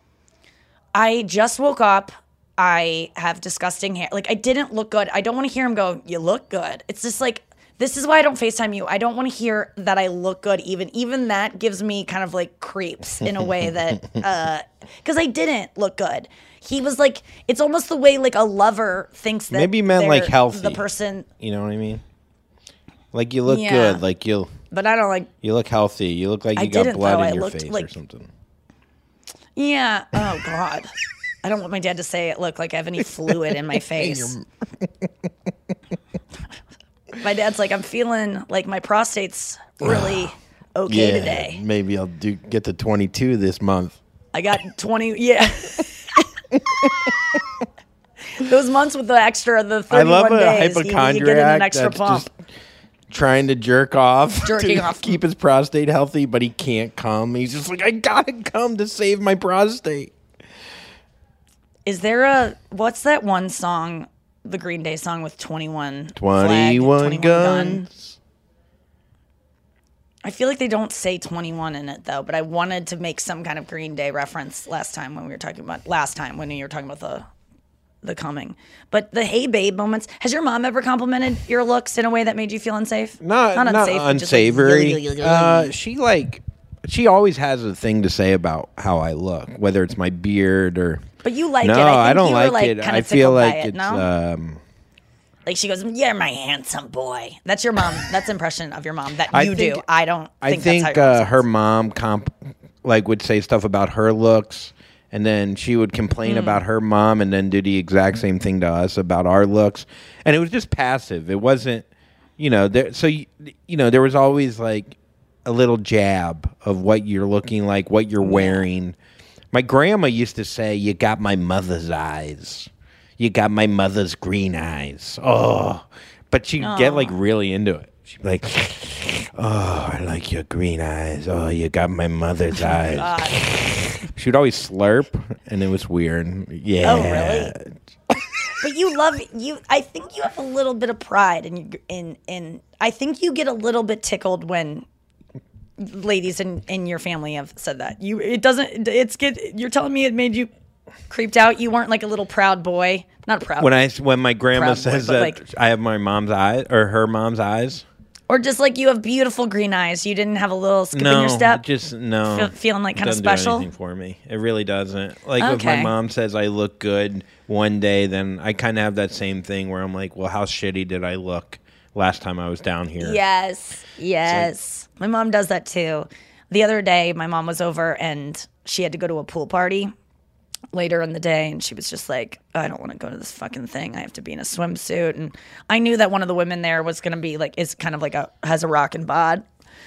I just woke up. I have disgusting hair. Like, I didn't look good. I don't want to hear him go, you look good. It's just like, this is why I don't FaceTime you. I don't want to hear that I look good. Even that gives me kind of like creeps in a way that, because I didn't look good. He was like, it's almost the way like a lover thinks that maybe meant like healthy. The person. You know what I mean? Like you look good, like you. But I don't like. You look healthy. You look like you got blood in your face or something. Yeah. Oh God. I don't want my dad to say it. Look like I have any fluid in my face. My dad's like, I'm feeling like my prostate's really okay today. Maybe I'll get to 22 this month. I got 20. Yeah. Those months with the 31 days. I love a days, hypochondriac you get in an extra that's pump. just trying to jerk off Jerking to off. keep his prostate healthy, but he can't come. He's just like, I gotta come to save my prostate. Is there what's that one song, the Green Day song with 21 guns? I feel like they don't say 21 in it though, but I wanted to make some kind of Green Day reference last time when you were talking about the coming. But the hey babe moments, has your mom ever complimented your looks in a way that made you feel unsafe? Not unsafe, but unsavory. Just like, She always has a thing to say about how I look, whether it's my beard or. But you like no, it. I don't like it. I feel like it's like she goes, "You're my handsome boy." That's your mom. That's impression of your mom that you do. I don't. I think that's how her mom would say stuff about her looks, and then she would complain about her mom, and then do the exact same thing to us about our looks, and it was just passive. It wasn't, there. So there was always like a little jab of what you're looking like, what you're wearing. My grandma used to say, "You got my mother's eyes. You got my mother's green eyes." Oh, but she'd get like really into it. She'd be like, "Oh, I like your green eyes. Oh, you got my mother's eyes." She would always slurp, and it was weird. Yeah. Oh, really? But you love you. I think you have a little bit of pride in. I think you get a little bit tickled when ladies in your family have said that. You're telling me it made you creeped out. You weren't like a little proud boy. Not proud. When my grandma says that I have my mom's eyes or her mom's eyes. Or just like you have beautiful green eyes. You didn't have a little skip in your step? Feeling like kind of special? It doesn't do anything for me. It really doesn't. Like if my mom says I look good one day, then I kind of have that same thing where I'm like, well, how shitty did I look last time I was down here? Yes. My mom does that too. The other day, my mom was over and she had to go to a pool party later in the day, and she was just like, I don't want to go to this fucking thing. I have to be in a swimsuit. And I knew that one of the women there was going to be like, is kind of like has a rockin' bod.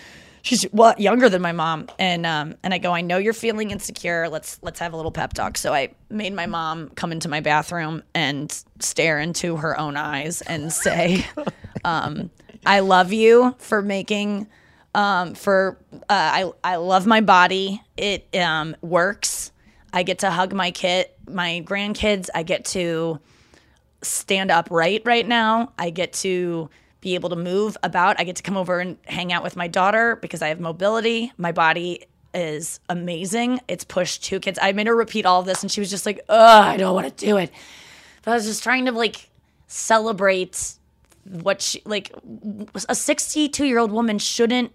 she's younger than my mom, and I go, I know you're feeling insecure. Let's have a little pep talk. So I made my mom come into my bathroom and stare into her own eyes and say, I love you for making, I love my body. It works. I get to hug my grandkids. I get to stand upright right now. I get to be able to move about. I get to come over and hang out with my daughter because I have mobility. My body is amazing. It's pushed 2 kids. I made her repeat all of this and she was just like, I don't want to do it. But I was just trying to like celebrate what she, like, a 62-year-old woman shouldn't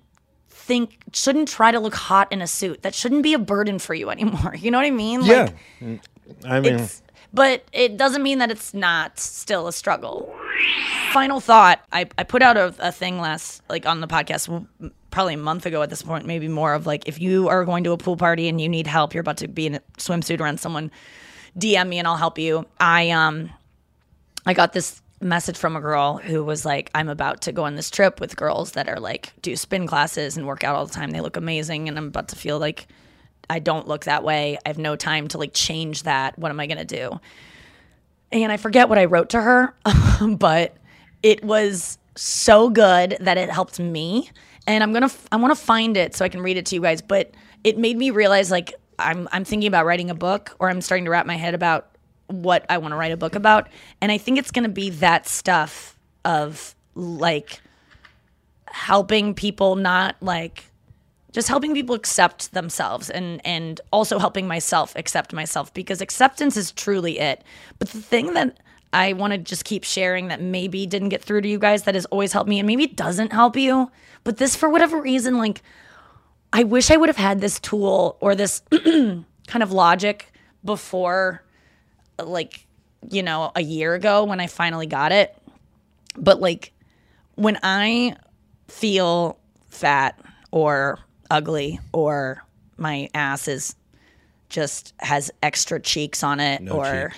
try to look hot in a suit. That shouldn't be a burden for you anymore. You know what I mean? Yeah. Like, I mean, but it doesn't mean that it's not still a struggle. Final thought. I put out a thing on the podcast probably a month ago at this point, maybe more, of like, if you are going to a pool party and you need help, you're about to be in a swimsuit around someone, DM me and I'll help you. I got this message from a girl who was like, I'm about to go on this trip with girls that are like, do spin classes and work out all the time. They look amazing. And I'm about to feel like I don't look that way. I have no time to like change that. What am I going to do? And I forget what I wrote to her, but it was so good that it helped me. And I want to find it so I can read it to you guys. But it made me realize, like, I'm thinking about writing a book, or I'm starting to wrap my head about what I want to write a book about. And I think it's going to be that stuff of like helping people, not like just helping people accept themselves, and also helping myself accept myself, because acceptance is truly it. But the thing that I want to just keep sharing that maybe didn't get through to you guys, that has always helped me, and maybe it doesn't help you, but this, for whatever reason, like, I wish I would have had this tool or this kind of logic before, like, you know, a year ago when I finally got it. But like, when I feel fat or ugly, or my ass is just has extra cheeks on it, or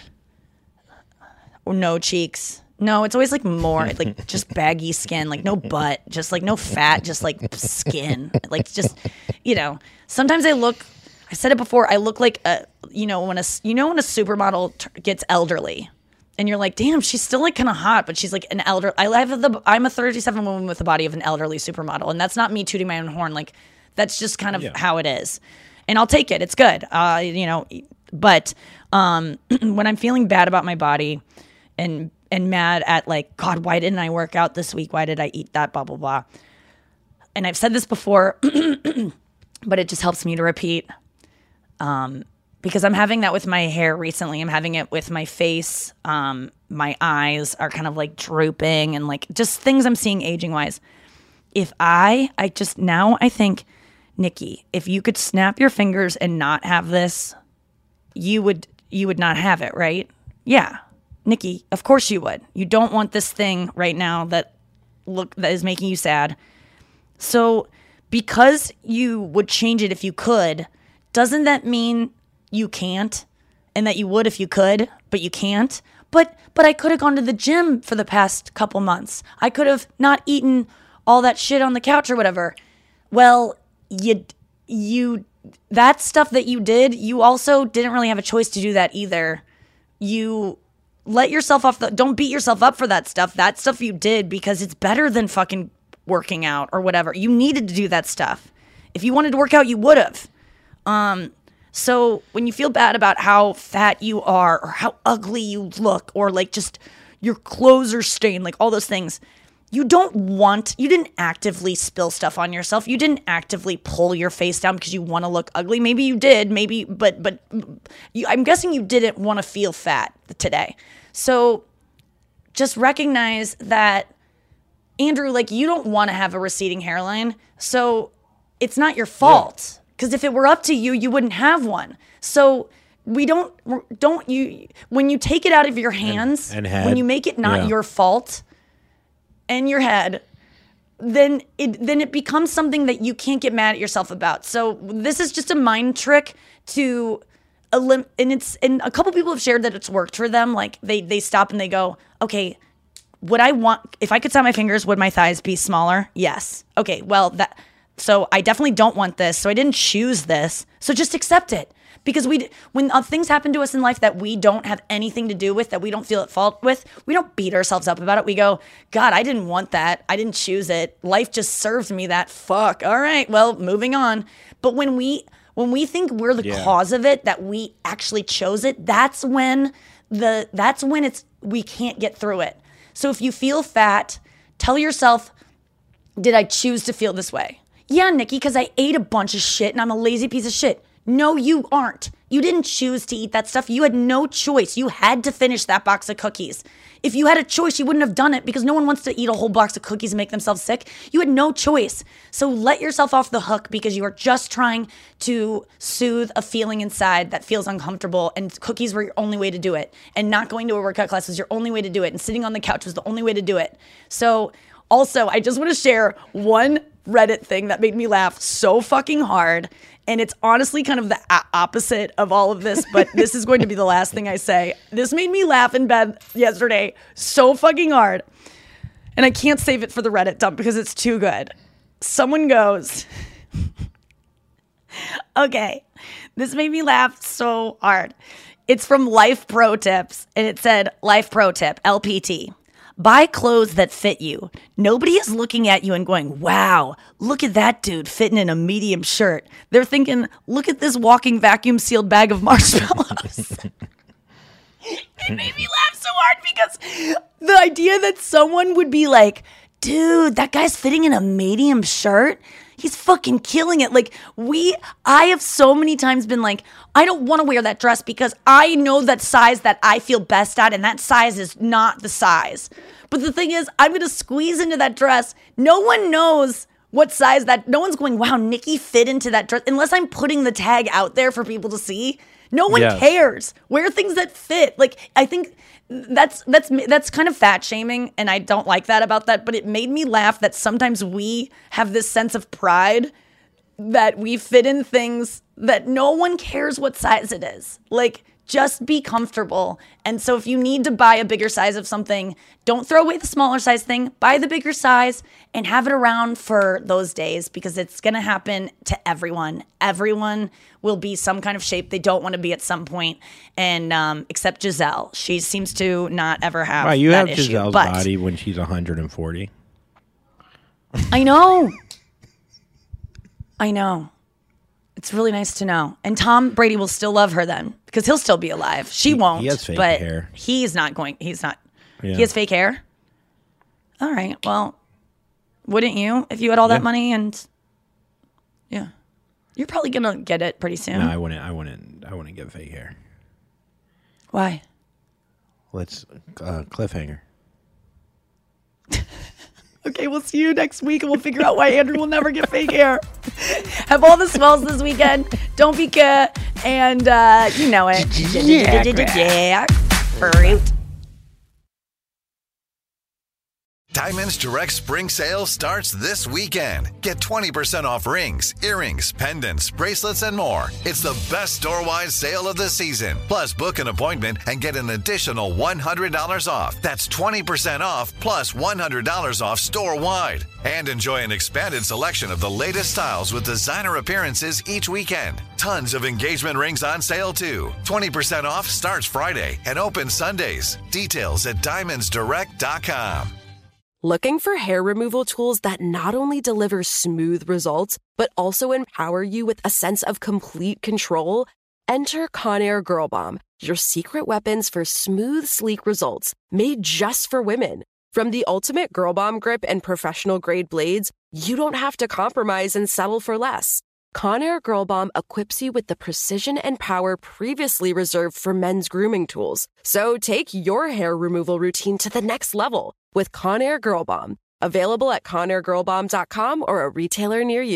no cheeks. No, it's always like more like just baggy skin, like no butt, just like no fat, just like skin. Like, just, you know, sometimes I said it before, I look like when a supermodel gets elderly and you're like, damn, she's still like kind of hot, but she's like an elder. I'm a 37 woman with the body of an elderly supermodel, and that's not me tooting my own horn. Like, that's just kind of how it is, and I'll take it. It's good, But when I'm feeling bad about my body and mad at, like, God, why didn't I work out this week? Why did I eat that? Blah blah blah. And I've said this before, but it just helps me to repeat. Because I'm having that with my hair recently. I'm having it with my face. My eyes are kind of like drooping, and like just things I'm seeing aging wise. If I think, Nikki, if you could snap your fingers and not have this, you would not have it, right? Yeah. Nikki, of course you would. You don't want this thing right now that is making you sad. So because you would change it if you could, doesn't that mean you can't, and that you would if you could, but you can't? But I could have gone to the gym for the past couple months. I could have not eaten all that shit on the couch or whatever. Well, you that stuff that you did, you also didn't really have a choice to do that either. You let yourself off don't beat yourself up for that stuff. That stuff you did because it's better than fucking working out or whatever. You needed to do that stuff. If you wanted to work out, you would have. So when you feel bad about how fat you are, or how ugly you look, or like just your clothes are stained, like all those things, you didn't actively spill stuff on yourself. You didn't actively pull your face down because you want to look ugly. Maybe you did, but I'm guessing you didn't want to feel fat today. So just recognize that, Andrew, like, you don't want to have a receding hairline. So it's not your fault. Because if it were up to you, you wouldn't have one. So when you take it out of your hands, and when you make it not your fault, and your head, then it becomes something that you can't get mad at yourself about. So this is just a mind trick to and a couple people have shared that it's worked for them. Like, they stop and they go, okay, would I want, if I could snap my fingers, would my thighs be smaller? Yes. Okay, well, So I definitely don't want this. So I didn't choose this. So just accept it. Because when things happen to us in life that we don't have anything to do with, that we don't feel at fault with, we don't beat ourselves up about it. We go, God, I didn't want that. I didn't choose it. Life just served me that. Fuck. All right, well, moving on. But when we think we're the cause of it, that we actually chose it, that's when we can't get through it. So if you feel fat, tell yourself, did I choose to feel this way? Yeah, Nikki, because I ate a bunch of shit and I'm a lazy piece of shit. No, you aren't. You didn't choose to eat that stuff. You had no choice. You had to finish that box of cookies. If you had a choice, you wouldn't have done it because no one wants to eat a whole box of cookies and make themselves sick. You had no choice. So let yourself off the hook because you are just trying to soothe a feeling inside that feels uncomfortable, and cookies were your only way to do it. And not going to a workout class was your only way to do it. And sitting on the couch was the only way to do it. So also, I just want to share one Reddit thing that made me laugh so fucking hard. And it's honestly kind of the opposite of all of this, but this is going to be the last thing I say. This made me laugh in bed yesterday so fucking hard. And I can't save it for the Reddit dump because it's too good. Someone goes, okay, this made me laugh so hard. It's from Life Pro Tips, and it said, Life Pro Tip, LPT. Buy clothes that fit you. Nobody is looking at you and going, wow, look at that dude fitting in a medium shirt. They're thinking, look at this walking vacuum sealed bag of marshmallows. It made me laugh so hard because the idea that someone would be like, dude, that guy's fitting in a medium shirt. He's fucking killing it. Like I have so many times been like, I don't want to wear that dress because I know that size that I feel best at, and that size is not the size. But the thing is, I'm going to squeeze into that dress. No one knows what size that, no one's going, wow, Nikki fit into that dress. Unless I'm putting the tag out there for people to see. No one cares. Wear things that fit. Like, I think that's kind of fat shaming, and I don't like that about that, but it made me laugh that sometimes we have this sense of pride that we fit in things that no one cares what size it is. Like, just be comfortable. And so if you need to buy a bigger size of something, don't throw away the smaller size thing. Buy the bigger size and have it around for those days, because it's going to happen to everyone. Everyone will be some kind of shape they don't want to be at some point. And except Giselle. She seems to not ever have you that have issue. Giselle's But body when she's 140. I know. I know. It's really nice to know. And Tom Brady will still love her then, because he'll still be alive. She won't. He has fake but hair. He's not going. He's not. Yeah. He has fake hair? All right. Well, wouldn't you if you had all that money? And yeah. You're probably going to get it pretty soon. No, I wouldn't get fake hair. Why? Let's cliffhanger. Okay, we'll see you next week, and we'll figure out why Andrew will never get fake hair. Have all the smells this weekend. Don't be good. And you know it. Yeah. Fruit. Diamonds Direct Spring Sale starts this weekend. Get 20% off rings, earrings, pendants, bracelets, and more. It's the best store-wide sale of the season. Plus, book an appointment and get an additional $100 off. That's 20% off plus $100 off store-wide. And enjoy an expanded selection of the latest styles with designer appearances each weekend. Tons of engagement rings on sale, too. 20% off starts Friday and opens Sundays. Details at diamondsdirect.com. Looking for hair removal tools that not only deliver smooth results, but also empower you with a sense of complete control? Enter Conair Girl Bomb, your secret weapons for smooth, sleek results, made just for women. From the ultimate Girl Bomb grip and professional-grade blades, you don't have to compromise and settle for less. Conair Girl Bomb equips you with the precision and power previously reserved for men's grooming tools. So take your hair removal routine to the next level with Conair Girl Bomb. Available at ConairGirlBomb.com or a retailer near you.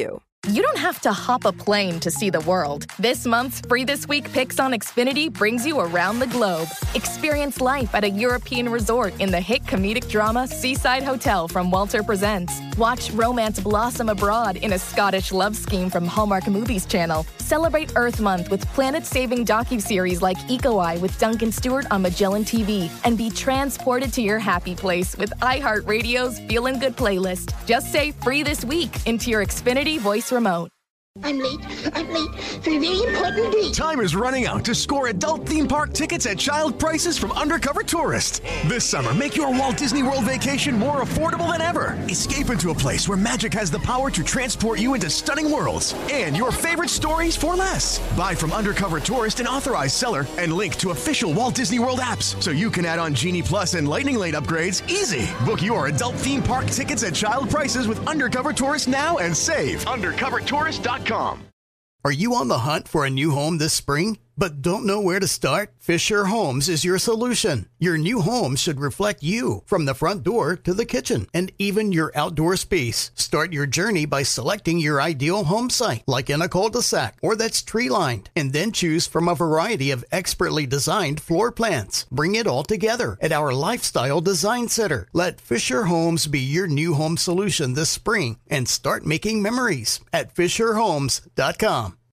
You don't have to hop a plane to see the world. This month's Free This Week Picks on Xfinity brings you around the globe. Experience life at a European resort in the hit comedic drama Seaside Hotel from Walter Presents. Watch romance blossom abroad in a Scottish love scheme from Hallmark Movies Channel. Celebrate Earth Month with planet-saving docuseries like Eco Eye with Duncan Stewart on Magellan TV. And be transported to your happy place with iHeartRadio's Feelin' Good playlist. Just say Free This Week into your Xfinity voice remote. I'm late for a very important date. Time is running out to score adult theme park tickets at child prices from Undercover Tourist. This summer, make your Walt Disney World vacation more affordable than ever. Escape into a place where magic has the power to transport you into stunning worlds and your favorite stories for less. Buy from Undercover Tourist, an authorized seller, and link to official Walt Disney World apps so you can add on Genie Plus and Lightning Lane upgrades easy. Book your adult theme park tickets at child prices with Undercover Tourist now and save. UndercoverTourist.com. Are you on the hunt for a new home this spring, but don't know where to start? Fisher Homes is your solution. Your new home should reflect you, from the front door to the kitchen, and even your outdoor space. Start your journey by selecting your ideal home site, like in a cul-de-sac or that's tree-lined, and then choose from a variety of expertly designed floor plans. Bring it all together at our Lifestyle Design Center. Let Fisher Homes be your new home solution this spring and start making memories at FisherHomes.com.